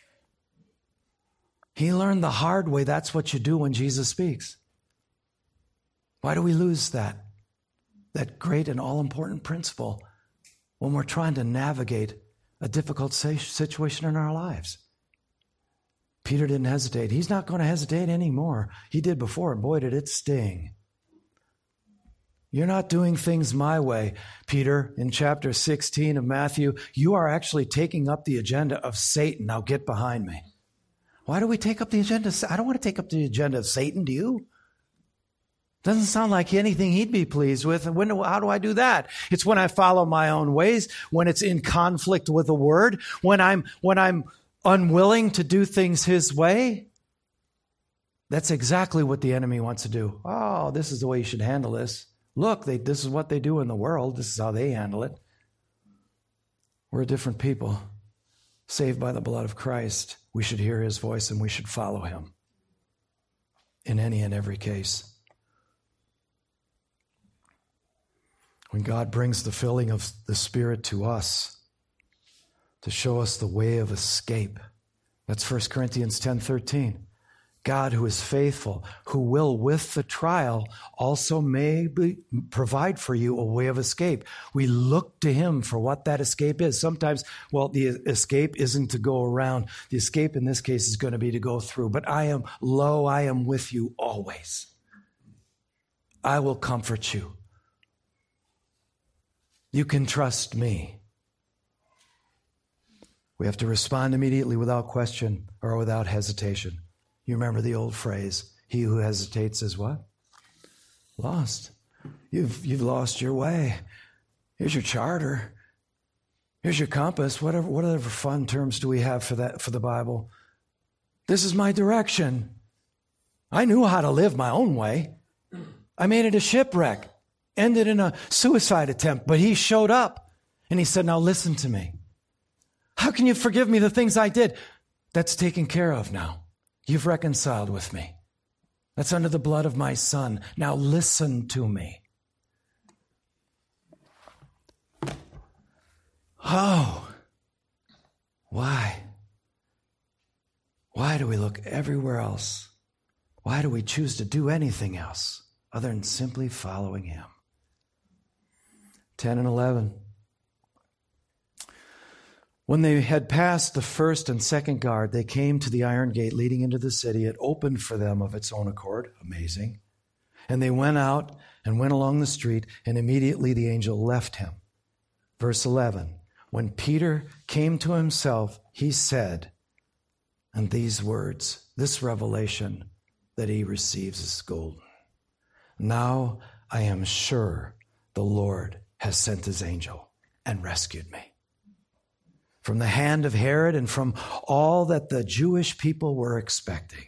He learned the hard way. That's what you do when Jesus speaks. Why do we lose that? That great and all-important principle when we're trying to navigate a difficult situation in our lives. Peter didn't hesitate. He's not going to hesitate anymore. He did before, and boy, did it sting. You're not doing things my way, Peter. In chapter sixteen of Matthew, you are actually taking up the agenda of Satan. Now get behind me. Why do we take up the agenda? I don't want to take up the agenda of Satan, do you? Doesn't sound like anything he'd be pleased with. When, how do I do that? It's when I follow my own ways, when it's in conflict with the word, when I'm, when I'm unwilling to do things his way. That's exactly what the enemy wants to do. Oh, this is the way you should handle this. Look, they, this is what they do in the world. This is how they handle it. We're a different people, saved by the blood of Christ. We should hear his voice and we should follow him in any and every case. When God brings the filling of the Spirit to us to show us the way of escape, that's First Corinthians ten thirteen. God, who is faithful, who will with the trial also may be, provide for you a way of escape. We look to him for what that escape is. Sometimes, well, the escape isn't to go around. The escape in this case is going to be to go through. But I am, lo, I am with you always. I will comfort you. You can trust me. We have to respond immediately without question or without hesitation. You remember the old phrase, he who hesitates is what? Lost. You've, you've lost your way. Here's your charter. Here's your compass. Whatever, whatever fun terms do we have for that, for the Bible? This is my direction. I knew how to live my own way. I made it a shipwreck. Ended in a suicide attempt, but he showed up and he said, now listen to me. How can you forgive me the things I did? That's taken care of now. You've reconciled with me. That's under the blood of my son. Now listen to me. Oh, why? Why do we look everywhere else? Why do we choose to do anything else other than simply following him? ten and eleven. When they had passed the first and second guard, they came to the iron gate leading into the city. It opened for them of its own accord. Amazing. And they went out and went along the street, and immediately the angel left him. Verse eleven. When Peter came to himself, he said, and these words, this revelation that he receives is golden. Now I am sure the Lord has sent his angel and rescued me from the hand of Herod and from all that the Jewish people were expecting.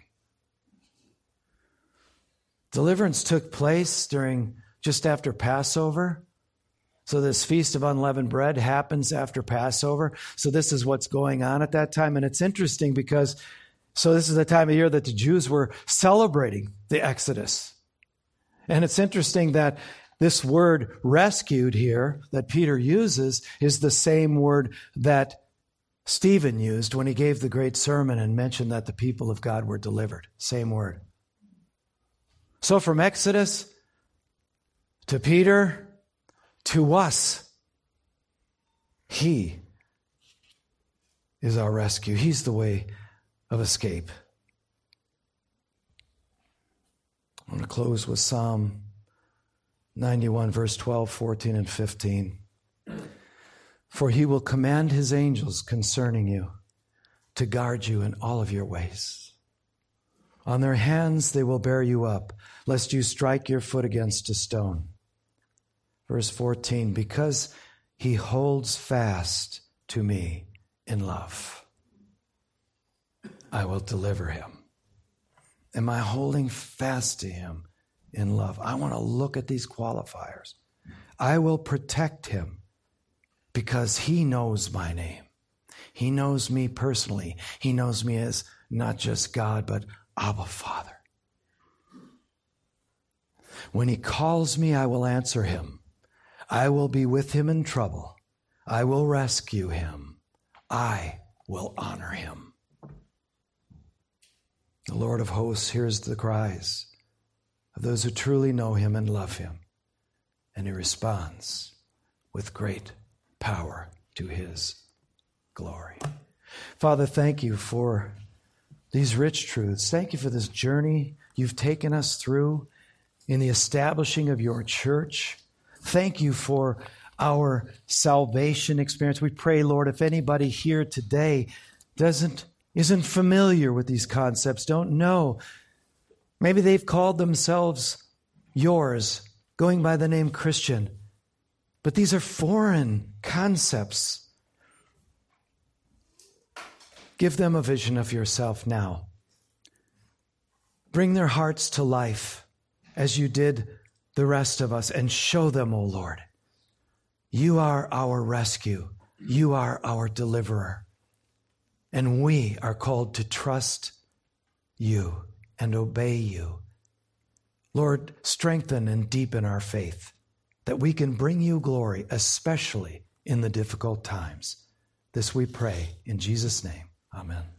Deliverance took place during just after Passover. So this Feast of Unleavened Bread happens after Passover. So this is what's going on at that time. And it's interesting because, so this is the time of year that the Jews were celebrating the Exodus. And it's interesting that this word rescued here that Peter uses is the same word that Stephen used when he gave the great sermon and mentioned that the people of God were delivered. Same word. So from Exodus to Peter to us, he is our rescue. He's the way of escape. I'm going to close with Psalm ninety-one, verse twelve, fourteen, and fifteen. For he will command his angels concerning you to guard you in all of your ways. On their hands they will bear you up, lest you strike your foot against a stone. Verse fourteen, because he holds fast to me in love, I will deliver him. Am I holding fast to him in love? I want to look at these qualifiers. I will protect him because he knows my name. He knows me personally. He knows me as not just God, but Abba, Father. When he calls me, I will answer him. I will be with him in trouble. I will rescue him. I will honor him. The Lord of hosts hears the cries of those who truly know him and love him, and he responds with great power to his glory. Father, thank you for these rich truths. Thank you for this journey you've taken us through in the establishing of your church. Thank you for our salvation experience. We pray, Lord, if anybody here today doesn't isn't familiar with these concepts, don't know, maybe they've called themselves yours, going by the name Christian, but these are foreign concepts. Give them a vision of yourself now. Bring their hearts to life as you did the rest of us, and show them, O Lord, you are our rescue. You are our deliverer. And we are called to trust you and obey you. Lord, strengthen and deepen our faith that we can bring you glory, especially in the difficult times. This we pray in Jesus' name. Amen.